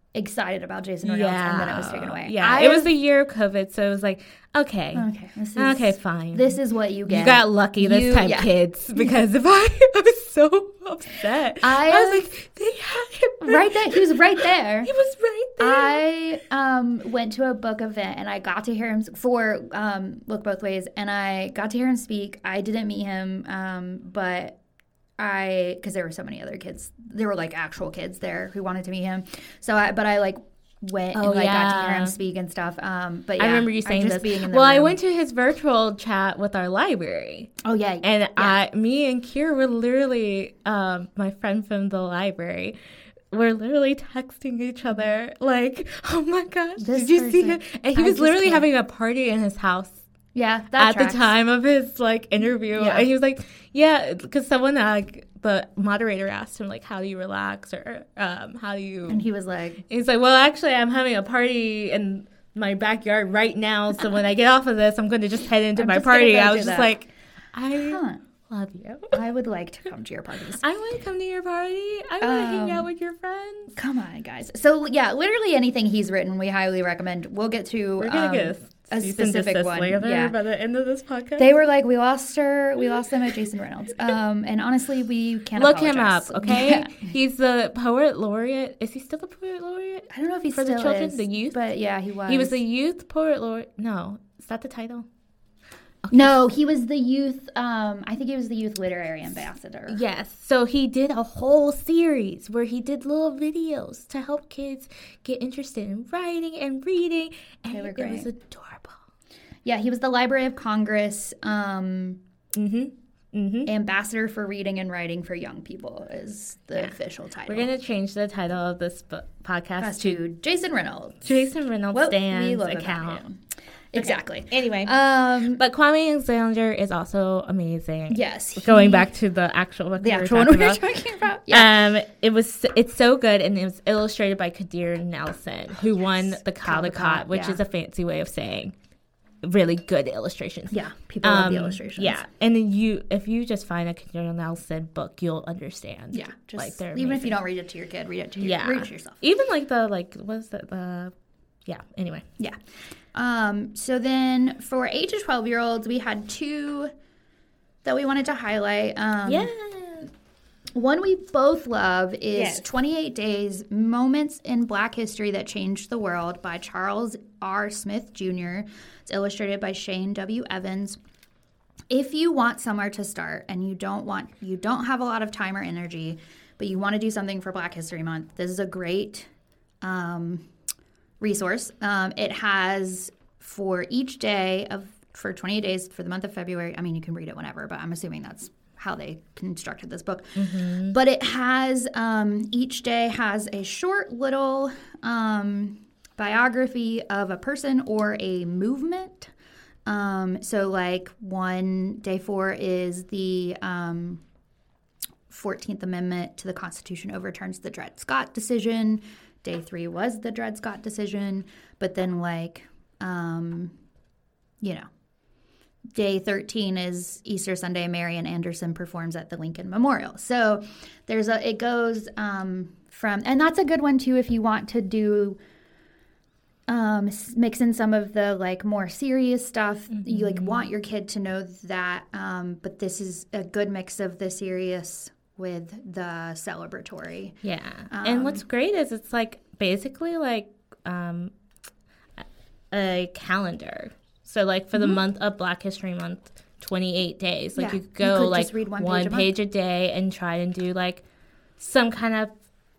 excited about Jason Reynolds, and then it was taken away. Yeah, it was the year of COVID, so it was like, okay, fine. This is what you get. You got lucky this time, kids, because if I was so upset. I was like, they had him right there. He was right there. He was right there. I went to a book event, and I got to hear him for Look Both Ways, and I got to hear him speak. I didn't meet him, but because there were so many other kids, there were like actual kids there who wanted to meet him. So I like went and like got to hear him speak and stuff. But yeah, I remember you saying this. Being in the room. I went to his virtual chat with our library. Oh yeah, and me and Kier were literally my friend from the library. We're literally texting each other like, "Oh my gosh, did you see it?" And he was literally having a party in his house. Yeah, that at the time of his like interview, and he was like, "Yeah," because someone the moderator asked him like, "How do you relax?" or "How do you?" And he was like, "Well, actually, I'm having a party in my backyard right now. So when I get off of this, I'm going to just head into my party." I was just like, "I love you. I would like to come to your parties. I want to come to your party. I want to hang out with your friends. Come on, guys." So yeah, literally anything he's written, we highly recommend. We'll get to. We're gonna get a specific one later by the end of this podcast. They were like, we lost them at Jason Reynolds. And honestly, we can't look apologize. him up, okay? Yeah. He's the poet laureate. Is he still the poet laureate? I don't know if he's for still the children, is, the youth. But yeah, he was. He was the youth poet laureate. No, is that the title? Okay. No, he was the youth. I think he was the youth literary ambassador. Yes. So he did a whole series where he did little videos to help kids get interested in writing and reading, and they were great. It was adorable. Yeah, he was the Library of Congress ambassador for reading and writing for young people is the official title. We're going to change the title of this podcast to Jason Reynolds. Jason Reynolds Stands account. Exactly. Okay. Anyway, but Kwame Alexander is also amazing. Yes. Going back to the actual book we were talking about. Yeah. It's so good, and it was illustrated by Kadir Nelson, who won the Caldecott, which is a fancy way of saying really good illustrations. Yeah, people love the illustrations. Yeah, and then if you just find a Kadir Nelson book, you'll understand. Yeah, just like they're even amazing. if you don't read it to your kid, read it to yourself. Even anyway. Yeah. So then for age of 12-year-olds, we had two that we wanted to highlight. One we both love is 28 Days, Moments in Black History That Changed the World by Charles R. Smith Jr. It's illustrated by Shane W. Evans. If you want somewhere to start and you don't have a lot of time or energy, but you want to do something for Black History Month, this is a great resource. It has for each day for 28 days for the month of February. I mean, you can read it whenever, but I'm assuming that's how they constructed this book. Mm-hmm. But it has each day has a short little biography of a person or a movement. So like day 4 is the 14th Amendment to the Constitution overturns the Dred Scott decision. Day 3 was the Dred Scott decision. But then Day 13 is Easter Sunday. Marian Anderson performs at the Lincoln Memorial. So it goes from, and that's a good one too if you want to do mix in some of the more serious stuff. Mm-hmm. You want your kid to know that, but this is a good mix of the serious with the celebratory. Yeah, and what's great is it's basically a calendar. So, for the month of Black History Month, 28 days. You could go, just read one page a day and try and do, some kind of,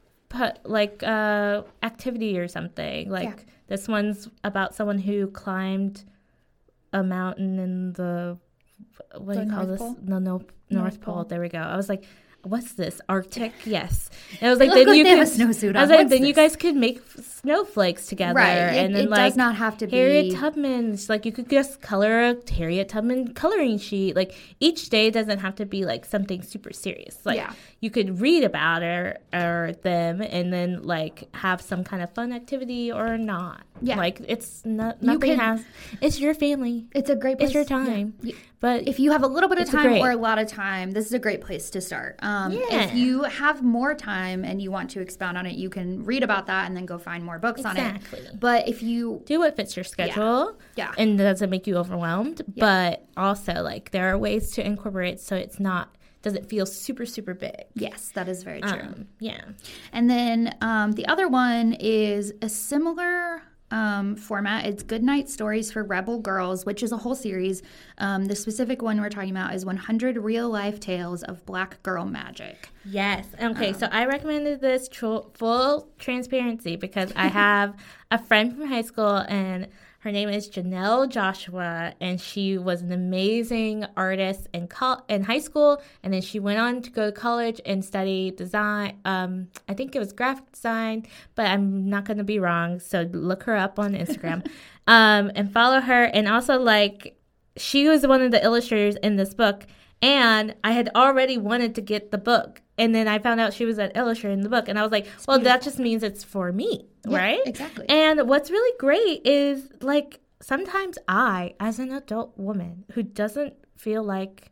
activity or something. This one's about someone who climbed a mountain in the, what do you call this? No, North Pole. There we go. I was like, what's this? Arctic? Yes. And I was like, then you could. Snowsuit on. I was like, then you guys could make snowflakes together, right? And then it does not have to be Harriet Tubman's. You could just color a Harriet Tubman coloring sheet. Each day doesn't have to be something super serious. You could read about it or them, and then have some kind of fun activity or not. Yeah. It's nothing has. It's your family. It's a great place. It's your time. Yeah. But if you have a little bit of time or a lot of time, this is a great place to start. If you have more time and you want to expound on it, you can read about that and then go find more books on it. But if you do what fits your schedule, and doesn't make you overwhelmed, but also like there are ways to incorporate so it's not. Doesn't feel super, super big. Yes, that is very true. And then the other one is a similar format. It's Goodnight Stories for Rebel Girls, which is a whole series. The specific one we're talking about is 100 Real-Life Tales of Black Girl Magic. Yes. Okay, so I recommended this full transparency because I have a friend from high school, and her name is Janelle Joshua, and she was an amazing artist in high school, and then she went on to go to college and study design. I think it was graphic design, but I'm not going to be wrong, so look her up on Instagram and follow her. And also, like, she was one of the illustrators in this book, and I had already wanted to get the book. And then I found out she was an illustrator in the book. And I was like, well, that just means it's for me, right? Exactly. And what's really great is, like, sometimes I, as an adult woman who doesn't feel like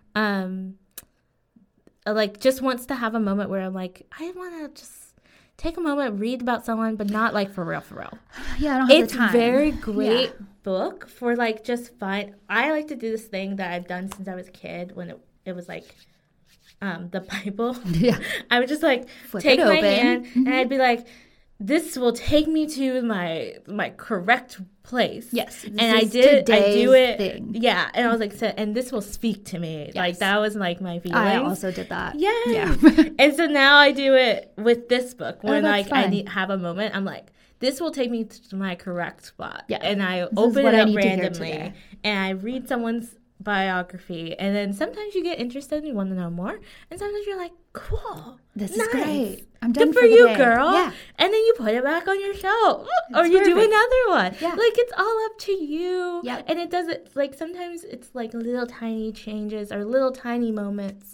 just wants to have a moment where I'm like, I want to just take a moment, read about someone, but not, like, for real. Yeah, I don't have the time. It's a very great book for, like, just fun. I like to do this thing that I've done since I was a kid when it was, like, the Bible. Yeah. I would just like take my hand and I'd be like, this will take me to my correct place. Yes. And I do it. Thing. Yeah. And I was like, and this will speak to me. Yes. Like that was like my feeling. I also did that. Yeah. And so now I do it with this book when like fun. I have a moment. I'm like, this will take me to my correct spot. Yeah. And I open it up randomly and I read someone's biography, and then sometimes you get interested and you want to know more, and sometimes you're like, cool, this is great, I'm done good for you, girl. And then you put it back on your shelf, or you do another one. Like it's all up to you. And it doesn't, like, sometimes it's like little tiny changes or little tiny moments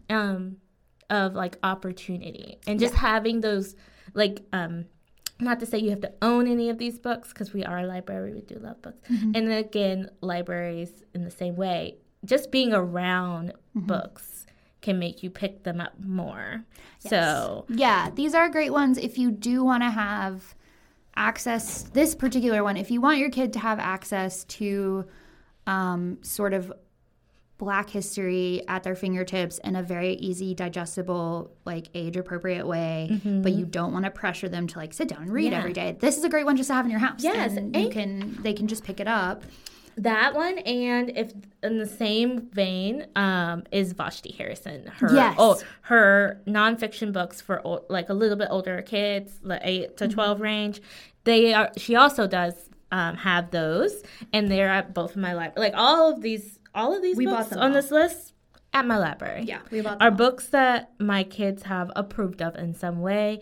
of like opportunity, and just having those like not to say you have to own any of these books, because we are a library, we do love books. And then again, libraries in the same way, just being around books can make you pick them up more. So these are great ones if you do want to have access. This particular one, if you want your kid to have access to sort of Black history at their fingertips in a very easy, digestible, like age-appropriate way, but you don't want to pressure them to like sit down and read every day. This is a great one just to have in your house. Yes, and they can just pick it up. That one, and if in the same vein, is Vashti Harrison. Her nonfiction books for like a little bit older kids, the 8 to 12 range. She also does have those, and they're at both of my library. Like all of these books on this list at my library. Yeah, we bought them are books that my kids have approved of in some way,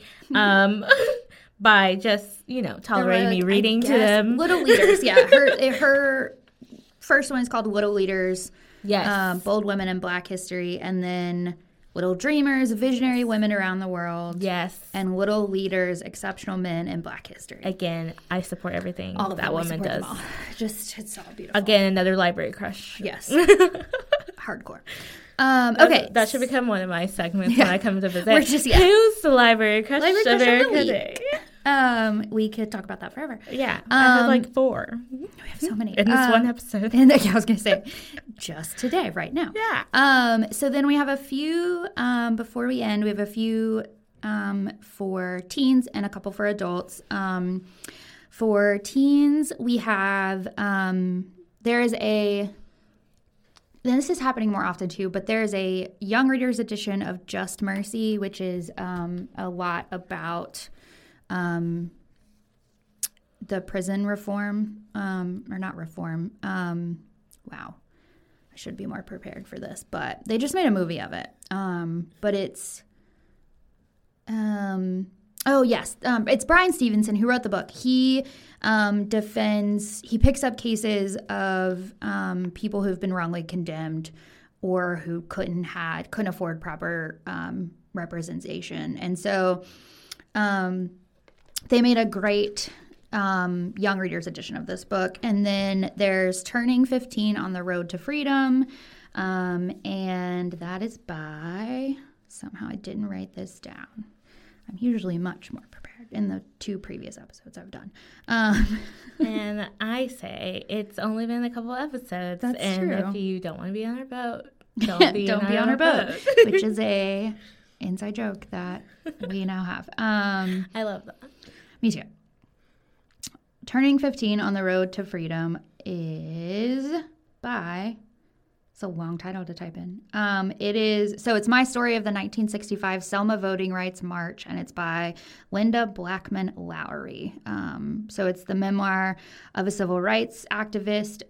by just tolerating me reading to them. Little Leaders, her first one is called Little Leaders. Yes, Bold Women in Black History, and then Little Dreamers, Visionary Women Around the World. Yes. And Little Leaders, Exceptional Men in Black History. Again, I support everything that woman does. It's all beautiful. Again, another library crush. Yes. Hardcore. Okay. That should become one of my segments when I come to visit. We're just, who's the library crush of America Day? We could talk about that forever. Yeah. I have like 4. We have so many. In this one episode. I was going to say, just today, right now. Yeah. So then we have a few, before we end, we have a few for teens and a couple for adults. For teens, we have, this is happening more often too, but there's a young readers edition of Just Mercy, which is a lot about the prison reform, or not reform. Wow. I should be more prepared for this, but they just made a movie of it. But it's, it's Bryan Stevenson who wrote the book. He he picks up cases of people who've been wrongly condemned or who couldn't afford proper representation. And so they made a great young readers edition of this book. And then there's Turning 15 on the Road to Freedom, and that is by Somehow I didn't write this down. I'm usually much more prepared in the 2 previous episodes I've done. And I say it's only been a couple episodes. That's and true. If you don't want to be on our boat, don't be on our boat. Which is a inside joke that we now have. I love that. Me too. Turning 15 on the Road to Freedom is by... It's a long title to type in. It's my story of the 1965 Selma Voting Rights March, and it's by Linda Blackman Lowry. So it's the memoir of a civil rights activist.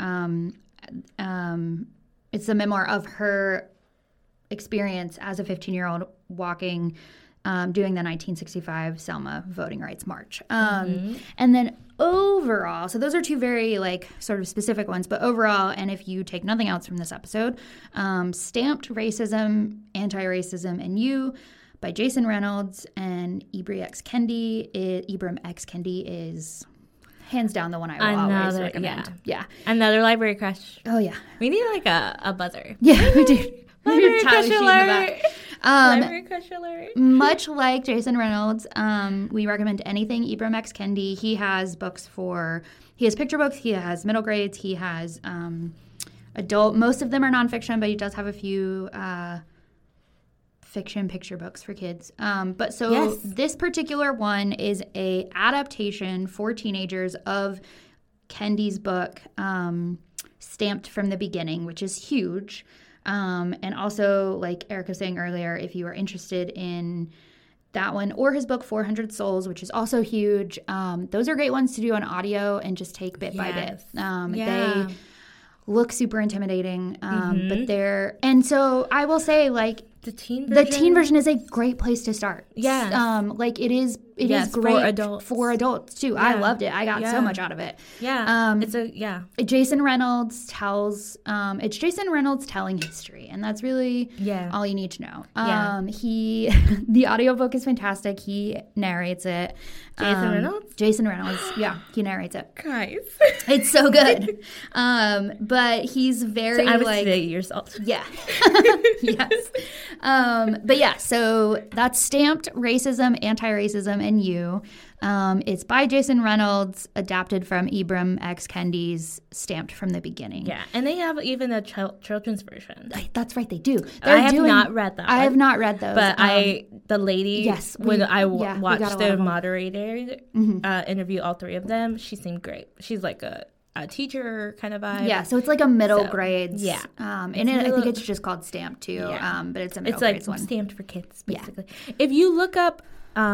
It's the memoir of her experience as a 15-year-old walking, doing the 1965 Selma Voting Rights March. And then overall, so those are 2 very sort of specific ones, but overall, and if you take nothing else from this episode, Stamped Racism, Anti-Racism, and You by Jason Reynolds and Ibram X. Kendi. Ibram X. Kendi is hands down the one I will always recommend. Yeah. Another library crush. Oh, yeah. We need a buzzer. Yeah, we do. Library crush alert. Library crush alert. Much like Jason Reynolds, we recommend anything Ibram X. Kendi. He has picture books, he has middle grades, he has adult. Most of them are nonfiction, but he does have a few fiction picture books for kids. This particular one is a adaptation for teenagers of Kendi's book, Stamped from the Beginning, which is huge. And also, like Erica was saying earlier, if you are interested in that one or his book 400 Souls, which is also huge, those are great ones to do on audio and just take bit by bit. They look super intimidating, but so I will say, the teen version is a great place to start. Yeah. It is great for adults too. Yeah. I loved it. I got so much out of it. Yeah. Jason Reynolds tells it's Jason Reynolds telling history, and that's really all you need to know. The audiobook is fantastic. He narrates it. Jason Reynolds, he narrates it. Guys. It's so good. But he's very I was 8 years old. Yeah. Yes. So that's Stamped Racism, Anti-Racism, and You. It's by Jason Reynolds, adapted from Ibram X. Kendi's Stamped from the Beginning. Yeah, and they have even a children's version. That's right, they do. I have not read that. I have not read those. But the lady, watched the moderator interview all 3 of them, she seemed great. She's like a teacher kind of vibe. Yeah, so it's like a middle grades. Yeah. I think it's just called Stamped too. Yeah. But it's a middle grades one. It's like Stamped for kids, basically. Yeah. If you look up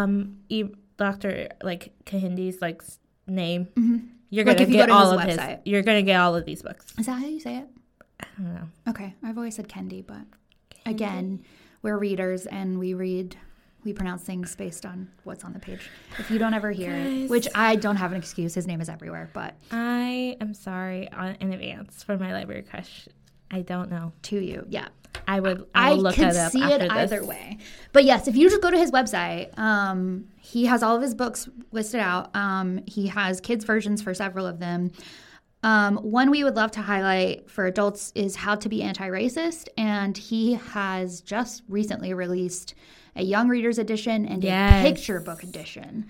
Dr. Kehindi's name, you're gonna get all of his. You're gonna get all of these books. Is that how you say it? I don't know. Okay, I've always said Kendi, but again, we're readers and we pronounce things based on what's on the page. If you don't ever hear it, which I don't have an excuse, his name is everywhere, but I am sorry in advance for my library crush. I don't know. To you, yeah. I will look it up after this. I could see it either way. But yes, if you just go to his website, he has all of his books listed out. He has kids' versions for several of them. One we would love to highlight for adults is How to Be Anti-Racist, and he has just recently released a Young Readers edition and a picture book edition.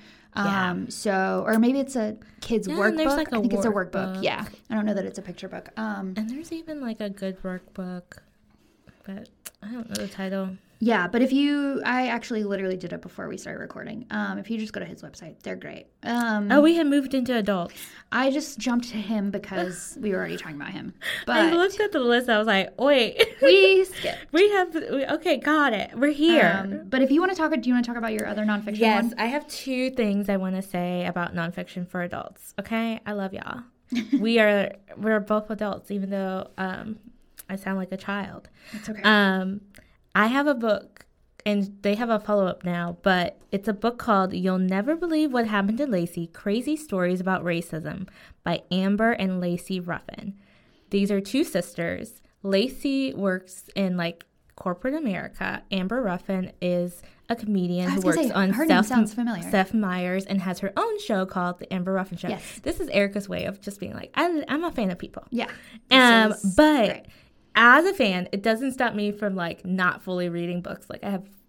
Or maybe it's a kid's workbook. I think it's a workbook. Yeah. I don't know that it's a picture book. And there's even a good workbook, but I don't know the title. Yeah, but I actually literally did it before we started recording. If you just go to his website, they're great. We had moved into adults. I just jumped to him because we were already talking about him. But I looked at the list. I was like, wait. We skipped. Okay, got it. We're here. But if you want to talk, do you want to talk about your other nonfiction one? Yes, I have 2 things I want to say about nonfiction for adults. Okay? I love y'all. We're both adults, even though I sound like a child. That's okay. I have a book, and they have a follow-up now, but it's a book called You'll Never Believe What Happened to Lacey, Crazy Stories About Racism by Amber and Lacey Ruffin. These are 2 sisters. Lacey works in, corporate America. Amber Ruffin is a comedian who works on Seth Meyers and has her own show called The Amber Ruffin Show. Yes. This is Erica's way of just being I'm a fan of people. Yeah. But... Great. As a fan, it doesn't stop me from not fully reading books. I have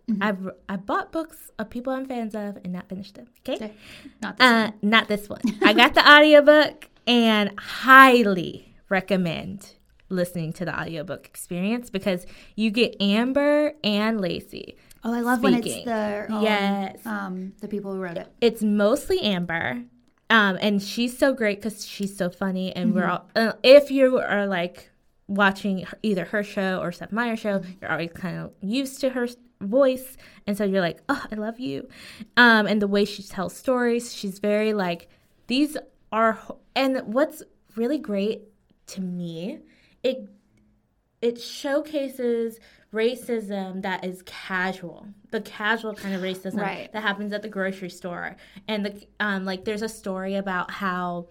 I bought books of people I'm fans of and not finished them. Okay, not this one. I got the audiobook and highly recommend listening to the audiobook experience because you get Amber and Lacey. Oh, I love speaking. When it's the people who wrote it. It's mostly Amber, and she's so great because she's so funny. And we're all if you are like watching either her show or Seth Meyers' show, you're always kind of used to her voice, and so you're like, oh, I love you. And the way she tells stories, she's very like these are. And what's really great to me, it showcases racism that is casual, the casual kind of racism that happens at the grocery store. And the there's a story about how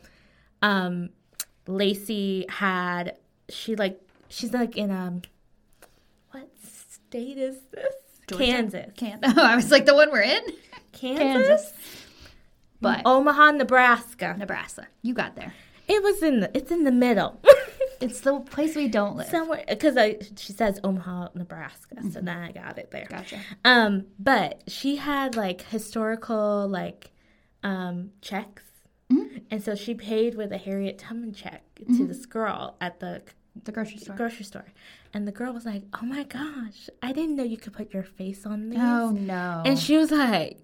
Lacey she's in what state is this? Georgia? Kansas. I was like, the one we're in? Kansas. But Omaha, Nebraska. You got there. It's in the middle. It's the place we don't live. Somewhere, because she says Omaha, Nebraska, so then I got it there. Gotcha. But she had like historical checks, and so she paid with a Harriet Tubman check to this girl at the grocery store, and the girl was like, "Oh my gosh, I didn't know you could put your face on these." Oh no! And she was like,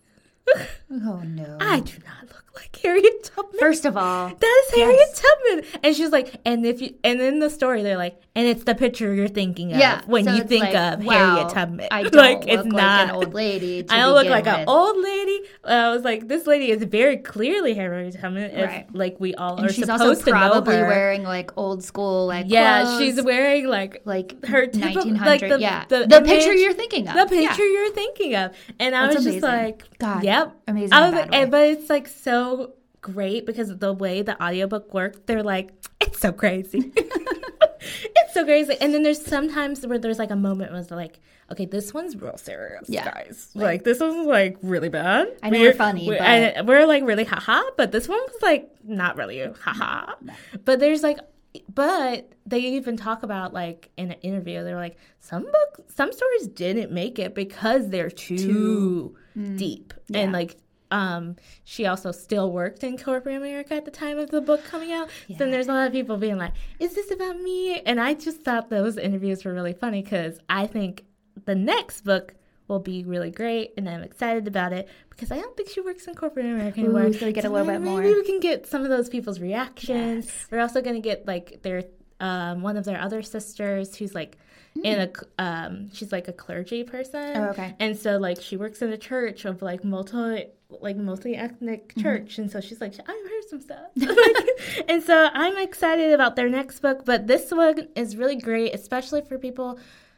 oh no! I do not look like Harriet Tubman. First of all, that is Harriet Tubman. And she was like, and in the story they're like, and it's the picture you're thinking of when you think of Harriet Tubman. I don't look like an old lady. I don't look like an old lady. I was like, this lady is very clearly Harriet Tubman. Right. Like we all are supposed to know her. She's also probably wearing like old school clothes. She's wearing like her typical 1900. The picture you're thinking of. The picture you're thinking of. And I was just like, God, yep, amazing. But it's like so great because of the way the audiobook works. They're like, it's so crazy. It's so crazy. And then there's sometimes where there's like a moment where it's like, okay, this one's real serious, guys. Like this one's like really bad. I know we're funny, but we're like really haha, but this one was like not really haha. No. But there's like, but they even talk about like in an interview, they're like, some stories didn't make it because they're too deep. Yeah. And like she also still worked in corporate America at the time of the book coming out. Yeah. So there's a lot of people being like, is this about me? And I just thought those interviews were really funny because I think the next book will be really great, and I'm excited about it because I don't think she works in corporate America anymore. So we get a little bit more. Maybe we can get some of those people's reactions. Yes. We're also going to get like their one of their other sisters who's like she's like a clergy person. Oh, okay. And so like she works in a church of like multi-ethnic church, and so she's like, I've heard some stuff. And so I'm excited about their next book, but this one is really great, especially for people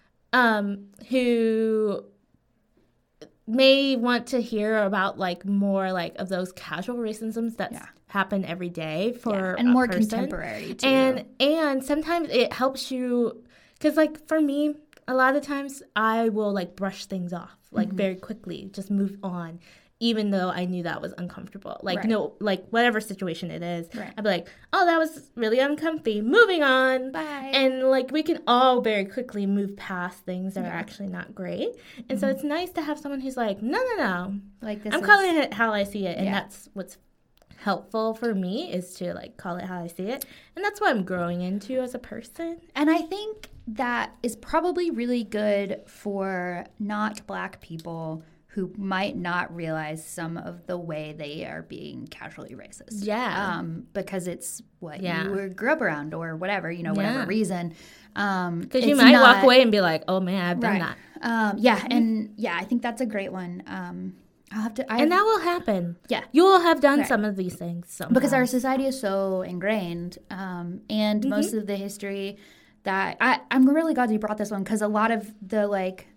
who may want to hear about like more like of those casual racisms that happen every day for and more person. Contemporary too. And sometimes it helps you because like for me, a lot of times I will like brush things off like very quickly, just move on. Even though I knew that was uncomfortable. Like, no, like, whatever situation it is. Right. I'd be like, oh, that was really uncomfy. Moving on. Bye. And, like, we can all very quickly move past things that are actually not great. And so it's nice to have someone who's like, no. Like this I'm calling it how I see it. And that's what's helpful for me is to, like, call it how I see it. And that's what I'm growing into as a person. And I think that is probably really good for not Black people who might not realize some of the way they are being casually racist. Yeah. Because it's what you grew up around or whatever, whatever reason. Because you might walk away and be like, oh, man, I've done that. I think that's a great one. And that will happen. Yeah. You will have done some of these things sometime. Because our society is so ingrained. And most of the history that... I'm really glad you brought this one because a lot of the, like...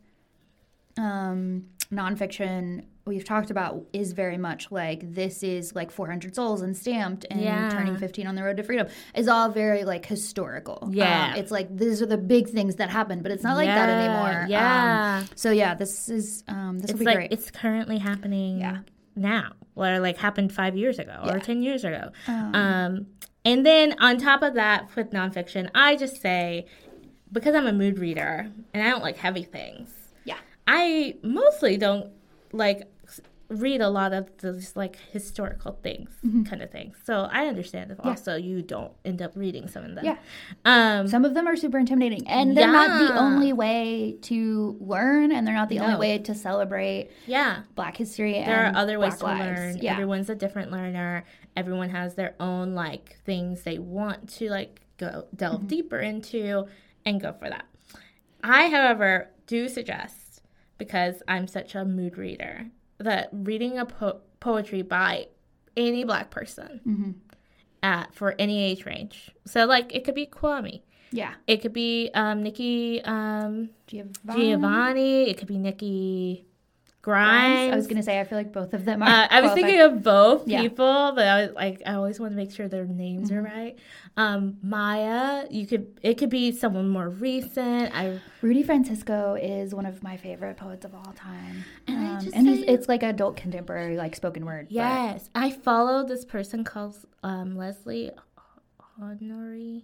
nonfiction we've talked about is very much like this is like 400 souls and stamped and turning 15 on the road to freedom is all very like historical. It's like these are the big things that happened, but it's not like that anymore. This is this will be great. It's currently happening now, or like happened 5 years ago or 10 years ago. And then on top of that, with nonfiction, I just say because I'm a mood reader and I don't like heavy things. I mostly don't like read a lot of those like historical things kind of things. So I understand if also you don't end up reading some of them. Yeah. Some of them are super intimidating, and they're not the only way to learn, and they're not the only way to celebrate Black history. There are other ways Black to lives. learn. Yeah. Everyone's a different learner. Everyone has their own like things they want to like go delve deeper into and go for that. I, however, do suggest, because I'm such a mood reader, that reading a poetry by any Black person for any age range. So, like, it could be Kwame. Yeah. It could be Nikki Giovanni. It could be Nikki Grimes. I was going to say, I feel like both of them are I was thinking of both people, but I always want to make sure their names are right. Maya, it could be someone more recent. Rudy Francisco is one of my favorite poets of all time. And it's like adult contemporary, like spoken word. Yes. I follow this person called Leslie Honore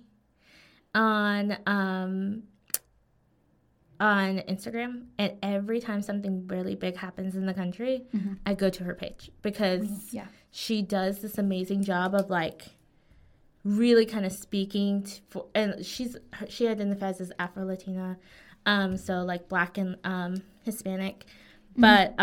on Instagram, and every time something really big happens in the country, I go to her page because she does this amazing job of like really kind of speaking and she identifies as Afro-Latina, so like Black and Hispanic, but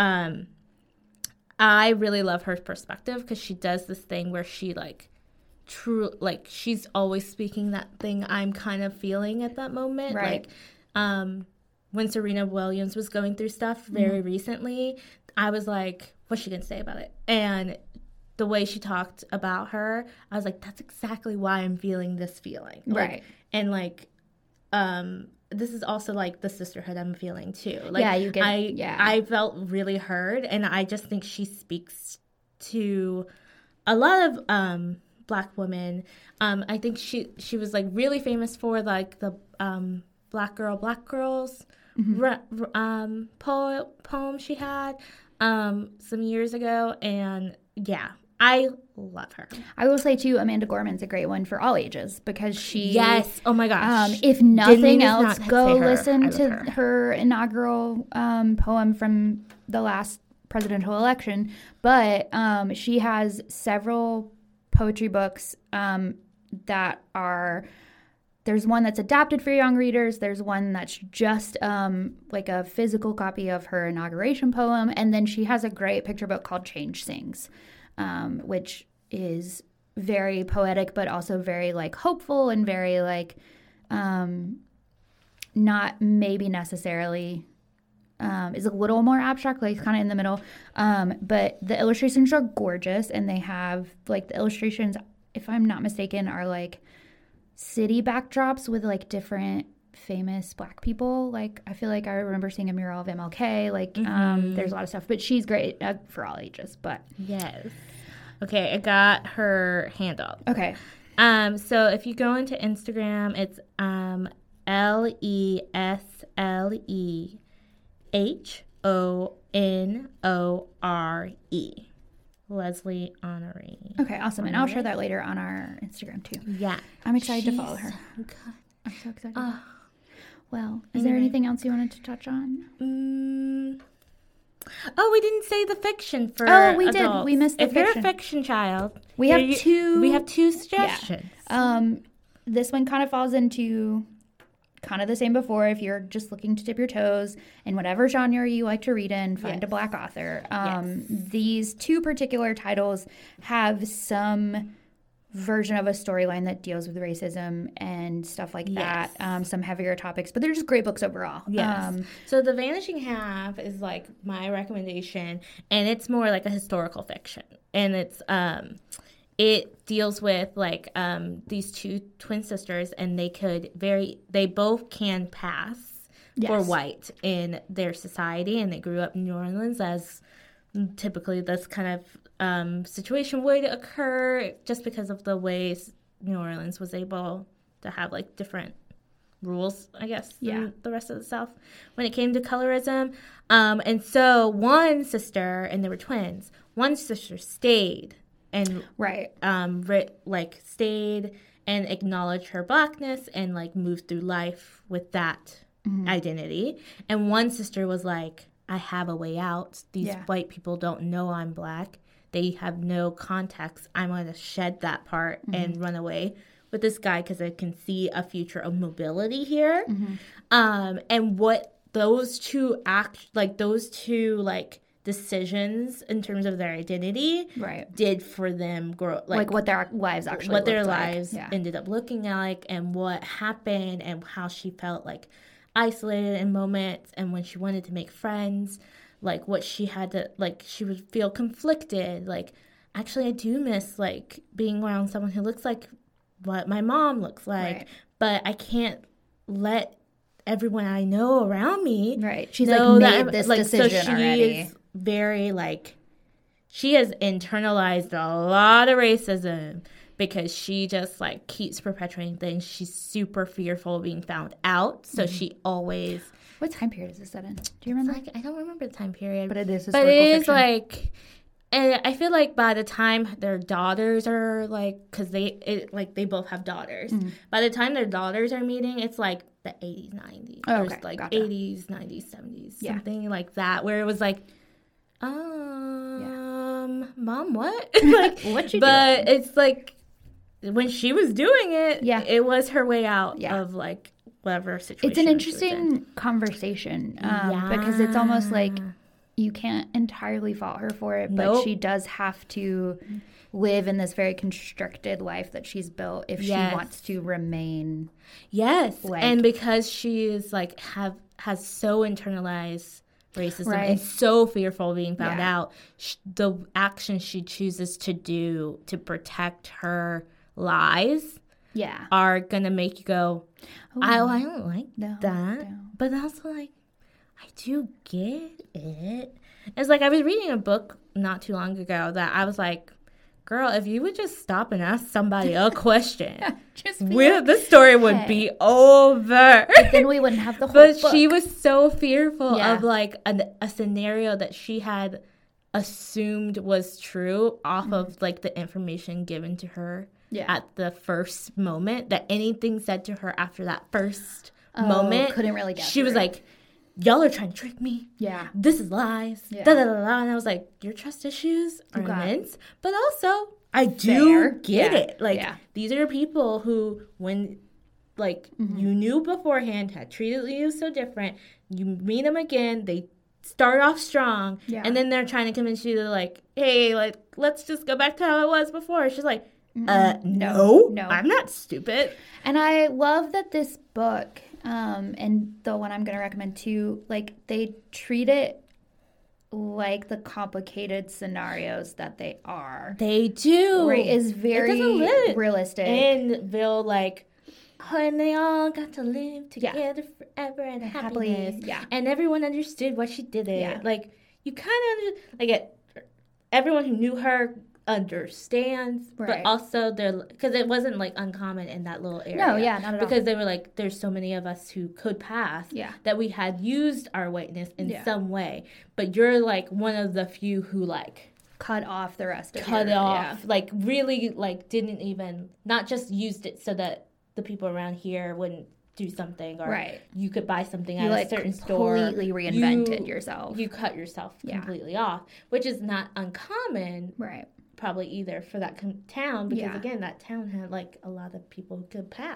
I really love her perspective because she does this thing where she like she's always speaking that thing I'm kind of feeling at that moment, right? Like when Serena Williams was going through stuff very recently, I was like, what's she going to say about it? And the way she talked about her, I was like, that's exactly why I'm feeling this feeling. Like, right. And like, this is also like the sisterhood I'm feeling too. Like, I felt really heard, and I just think she speaks to a lot of Black women. I think she was like really famous for like the Black Girls poem she had some years ago, and I love her. I will say too, Amanda Gorman's a great one for all ages because she oh my gosh, if nothing else, go listen to her inaugural poem from the last presidential election, but she has several poetry books that are. There's one that's adapted for young readers. There's one that's just like a physical copy of her inauguration poem. And then she has a great picture book called Change Sings, which is very poetic, but also very like hopeful and very like not maybe necessarily is a little more abstract, like kind of in the middle. But the illustrations are gorgeous, and they have like the illustrations, if I'm not mistaken, are like city backdrops with like different famous Black people. Like I feel like I remember seeing a mural of MLK. Like there's a lot of stuff, but she's great for all ages. But yes, okay, I got her handle. Okay, so if you go into Instagram, it's LESLEHONORE. Leslie Honore. Okay, awesome. And I'll share that later on our Instagram too. Yeah. I'm excited to follow her. So good. I'm so excited. Well, is there anything else you wanted to touch on? Oh, we didn't say the fiction for we adults. Did. We missed the fiction. If you're a fiction child, we have two suggestions. Yeah. This one kind of falls into kind of the same before. If you're just looking to dip your toes in whatever genre you like to read in, find a Black author. These two particular titles have some version of a storyline that deals with racism and stuff like that. Some heavier topics, but they're just great books overall. Yes. So The Vanishing Half is like my recommendation, and it's more like a historical fiction, and it's it deals with like these two twin sisters, and they both can pass for white in their society, and they grew up in New Orleans as typically this kind of situation would occur just because of the ways New Orleans was able to have like different rules, I guess, than the rest of the South when it came to colorism. And so one sister, and they were twins, one sister stayed and stayed and acknowledged her Blackness and like moved through life with that identity. And one sister was like, I have a way out. These white people don't know I'm Black. They have no context. I'm going to shed that part and run away with this guy because I can see a future of mobility here. And what those two decisions in terms of their identity did for them grow, like what their lives actually what their lives ended up looking like, and what happened, and how she felt like isolated in moments, and when she wanted to make friends, like what she had to, like she would feel conflicted, like actually I do miss like being around someone who looks like what my mom looks like, but I can't let everyone I know around me she's like made this decision so she already. Is very like, she has internalized a lot of racism because she just like keeps perpetuating things. She's super fearful of being found out, so she always. What time period is this set in? Do you remember? Like, I don't remember the time period, but it is historical fiction. Like, and I feel like by the time their daughters are like, because they both have daughters. By the time their daughters are meeting, it's like the 80s, 90s. Oh, okay. Like gotcha. 80s, 90s, 70s, something like that, where it was like, Mom, what? Like, what you doing? It's like, when she was doing it, it was her way out of like whatever situation. It's an interesting conversation because it's almost like you can't entirely fault her for it, but she does have to live in this very constricted life that she's built if she wants to remain. Like, and because she is like has so internalized racism and so fearful of being found out, the actions she chooses to do to protect her lies are gonna make you go, I don't like that. No. But also like, I do get it. It's like I was reading a book not too long ago that I was like, girl, if you would just stop and ask somebody a question, this story would be over. But then we wouldn't have the whole book. She was so fearful of like a scenario that she had assumed was true off of like the information given to her at the first moment, that anything said to her after that first moment couldn't really get she through. Was like, y'all are trying to trick me. This is lies. Da, da, da, da. And I was like, your trust issues are immense, but also I do get it. Like these are people who, when like you knew beforehand, had treated you so different, you meet them again, they start off strong, and then they're trying to convince you to like, hey, like let's just go back to how it was before. She's like, no, I'm not stupid. And I love that this book, and the one I'm going to recommend too, like they treat it like the complicated scenarios that they are. They do. Where it is very realistic. And they'll like, and they all got to live together forever and happiness. And everyone understood why she did it. Like, you kind of, like, everyone who knew her understands, but also they're, because it wasn't like uncommon in that little area. No, not at all. Because they were like, there's so many of us who could pass that we had used our whiteness in some way, but you're like one of the few who like cut off the rest of like really like didn't even, not just used it so that the people around here wouldn't do something, or you could buy something at a certain store. You completely reinvented yourself. You cut yourself completely off, which is not uncommon. Probably either for that town, because again, that town had like a lot of people who could pass.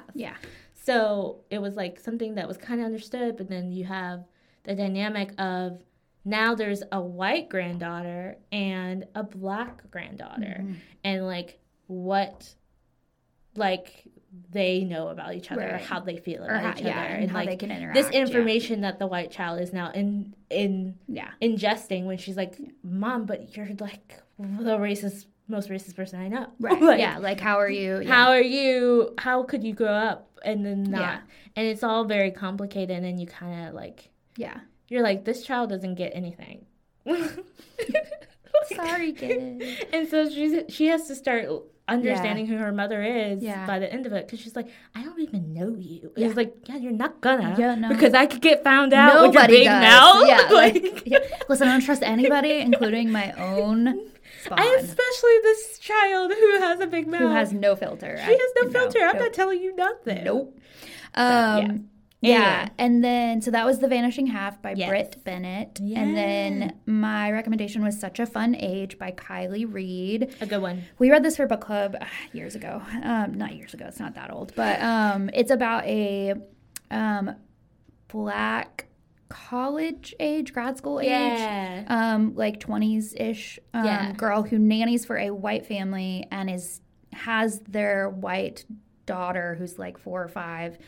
So it was like something that was kind of understood, but then you have the dynamic of now there's a white granddaughter and a black granddaughter, and like what like they know about each other, or how they feel about each other, and how like they can interact. This information that the white child is now ingesting when she's like, Mom, but you're like the most racist person I know. Like, like how are you? How could you grow up and then not? And it's all very complicated, and you kind of like, you're like, this child doesn't get anything. Sorry, kid. And so she has to start understanding who her mother is by the end of it, because she's like, I don't even know you. It's like, you're not gonna, because I could get found out with your big mouth. Listen, I don't trust anybody, including my own spawn. And especially this child who has a big mouth, who has no filter. She has no filter. I'm not telling you nothing. Nope. Yeah, and then, so that was The Vanishing Half by Britt Bennett. Yeah. And then my recommendation was Such a Fun Age by Kylie Reed. A good one. We read this for book club years ago. Not years ago, it's not that old. But it's about a Black college-age, grad school-age, like 20s-ish girl who nannies for a white family and has their white daughter, who's like 4 or 5,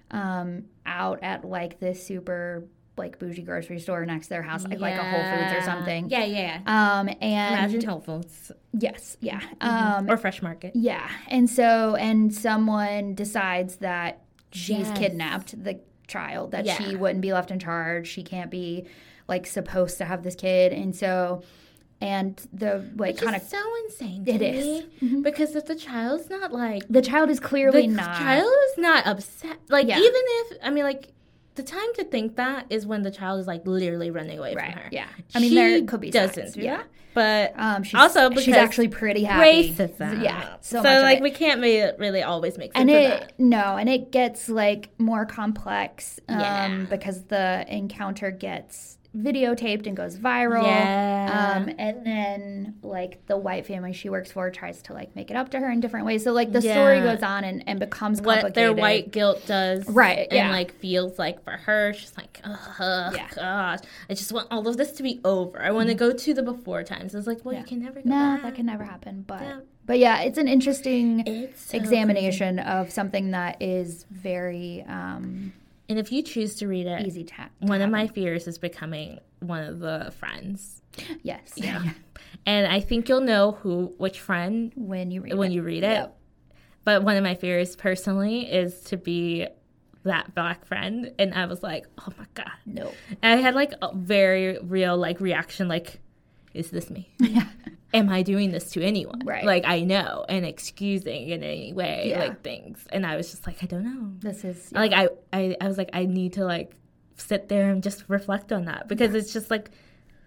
out at like this super like bougie grocery store next to their house, like a Whole Foods or something. And imagine Whole Foods. Yes, yeah. Or Fresh Market. Yeah. And someone decides that she's kidnapped the child, that she wouldn't be left in charge. She can't be like supposed to have this kid. And so, and the like kind of so insane to me, because if the child's not like, the child is clearly not, the child is not upset, like even if, I mean, like the time to think that is when the child is like literally running away from her. Yeah, I mean, there could be doesn't signs. Do that. But also because she's actually pretty happy. Racism. Yeah. So like we can't really always make sense of that. No, and it gets like more complex because the encounter gets videotaped and goes viral. And then like the white family she works for tries to like make it up to her in different ways. So like the story goes on and becomes complicated. What their white guilt does. Right. And like feels like for her. She's like, oh gosh. I just want all of this to be over. I want to go to the before times. It's like, well, you can never go back. That can never happen. But yeah, it's an interesting examination of something that is very and if you choose to read it, easy to one of my fears is becoming one of the friends. Yes. Yeah. And I think you'll know which friend when you read it. Yep. But one of my fears personally is to be that Black friend. And I was like, oh my God. No. And I had like a very real like reaction, like, is this me? Yeah. Am I doing this to anyone? Right. Like, I know, and excusing in any way, like, things. And I was just like, I don't know. This is... Like, I was like, I need to, like, sit there and just reflect on that. Because it's just, like,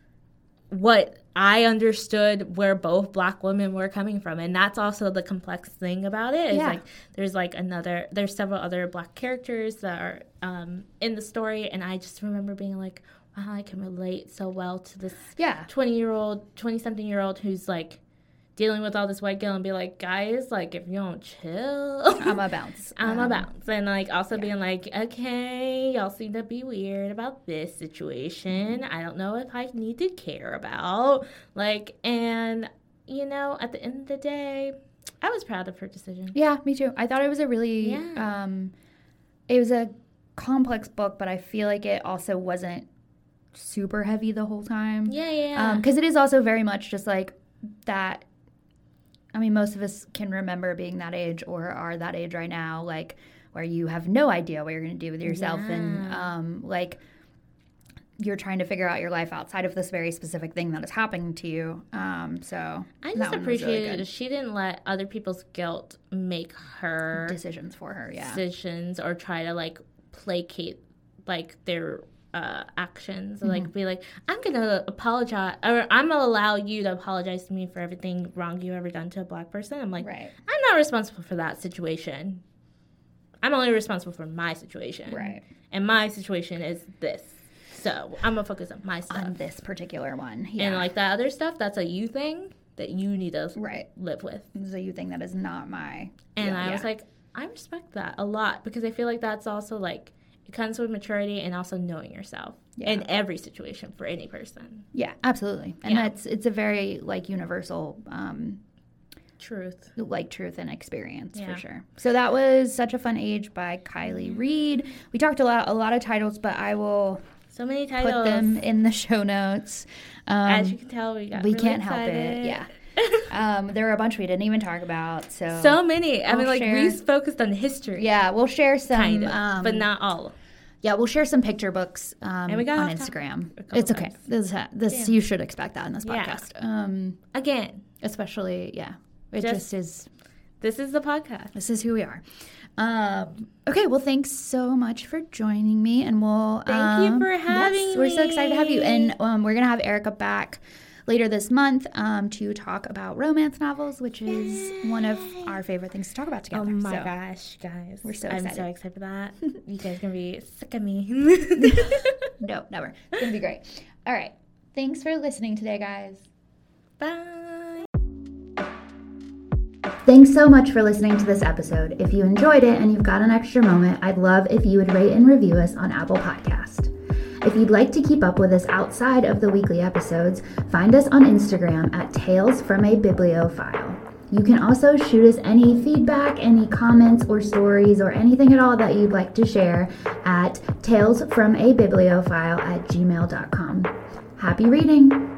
what I understood where both Black women were coming from. And that's also the complex thing about it. Is like, there's several other Black characters that are in the story. And I just remember being like, wow, I can relate so well to this 20-something-year-old who's, like, dealing with all this white guilt and be like, guys, like, if you don't chill. I'm a bounce. And, like, also being like, okay, y'all seem to be weird about this situation. I don't know if I need to care about. Like, and, you know, at the end of the day, I was proud of her decision. Yeah, me too. I thought it was a really, it was a complex book, but I feel like it also wasn't super heavy the whole time. Because it is also very much just like that. I mean, most of us can remember being that age or are that age right now, like where you have no idea what you're going to do with yourself and like you're trying to figure out your life outside of this very specific thing that is happening to you. So I just appreciated really she didn't let other people's guilt make her decisions for her. Decisions or try to like placate like their actions, like be like, I'm gonna apologize, or I'm gonna allow you to apologize to me for everything wrong you ever done to a Black person. I'm like, I'm not responsible for that situation. I'm only responsible for my situation, and my situation is this. So I'm gonna focus on my stuff, on this particular one, and like that other stuff, that's a you thing that you need to live with. It's a you thing that is not my. And I was like, I respect that a lot because I feel like that's also like. It comes with maturity and also knowing yourself in every situation for any person. Yeah, absolutely. And it's a very like universal truth and experience for sure. So that was Such a Fun Age by Kylie Reed. We talked a lot of titles, but I will so many titles put them in the show notes. As you can tell, we really can't excited. Help it. Yeah. There were a bunch we didn't even talk about. So many. I mean, like, we focused on history. Yeah, we'll share some. Kind of, but not all. Yeah, we'll share some picture books and we got on Instagram. It's okay. This you should expect that in this podcast. Again. Especially, it just is. This is the podcast. This is who we are. Okay, well, thanks so much for joining me. And we'll... Thank you for having me. We're so excited to have you. And we're going to have Erica back later this month to talk about romance novels, which is one of our favorite things to talk about together. Oh my gosh, guys. We're so excited. I'm so excited for that. You guys are going to be sick of me. No, never. It's going to be great. All right. Thanks for listening today, guys. Bye. Thanks so much for listening to this episode. If you enjoyed it and you've got an extra moment, I'd love if you would rate and review us on Apple Podcast. If you'd like to keep up with us outside of the weekly episodes, find us on Instagram at Tales from a Bibliophile. You can also shoot us any feedback, any comments or stories, or anything at all that you'd like to share at talesfromabibliophile@gmail.com. Happy reading!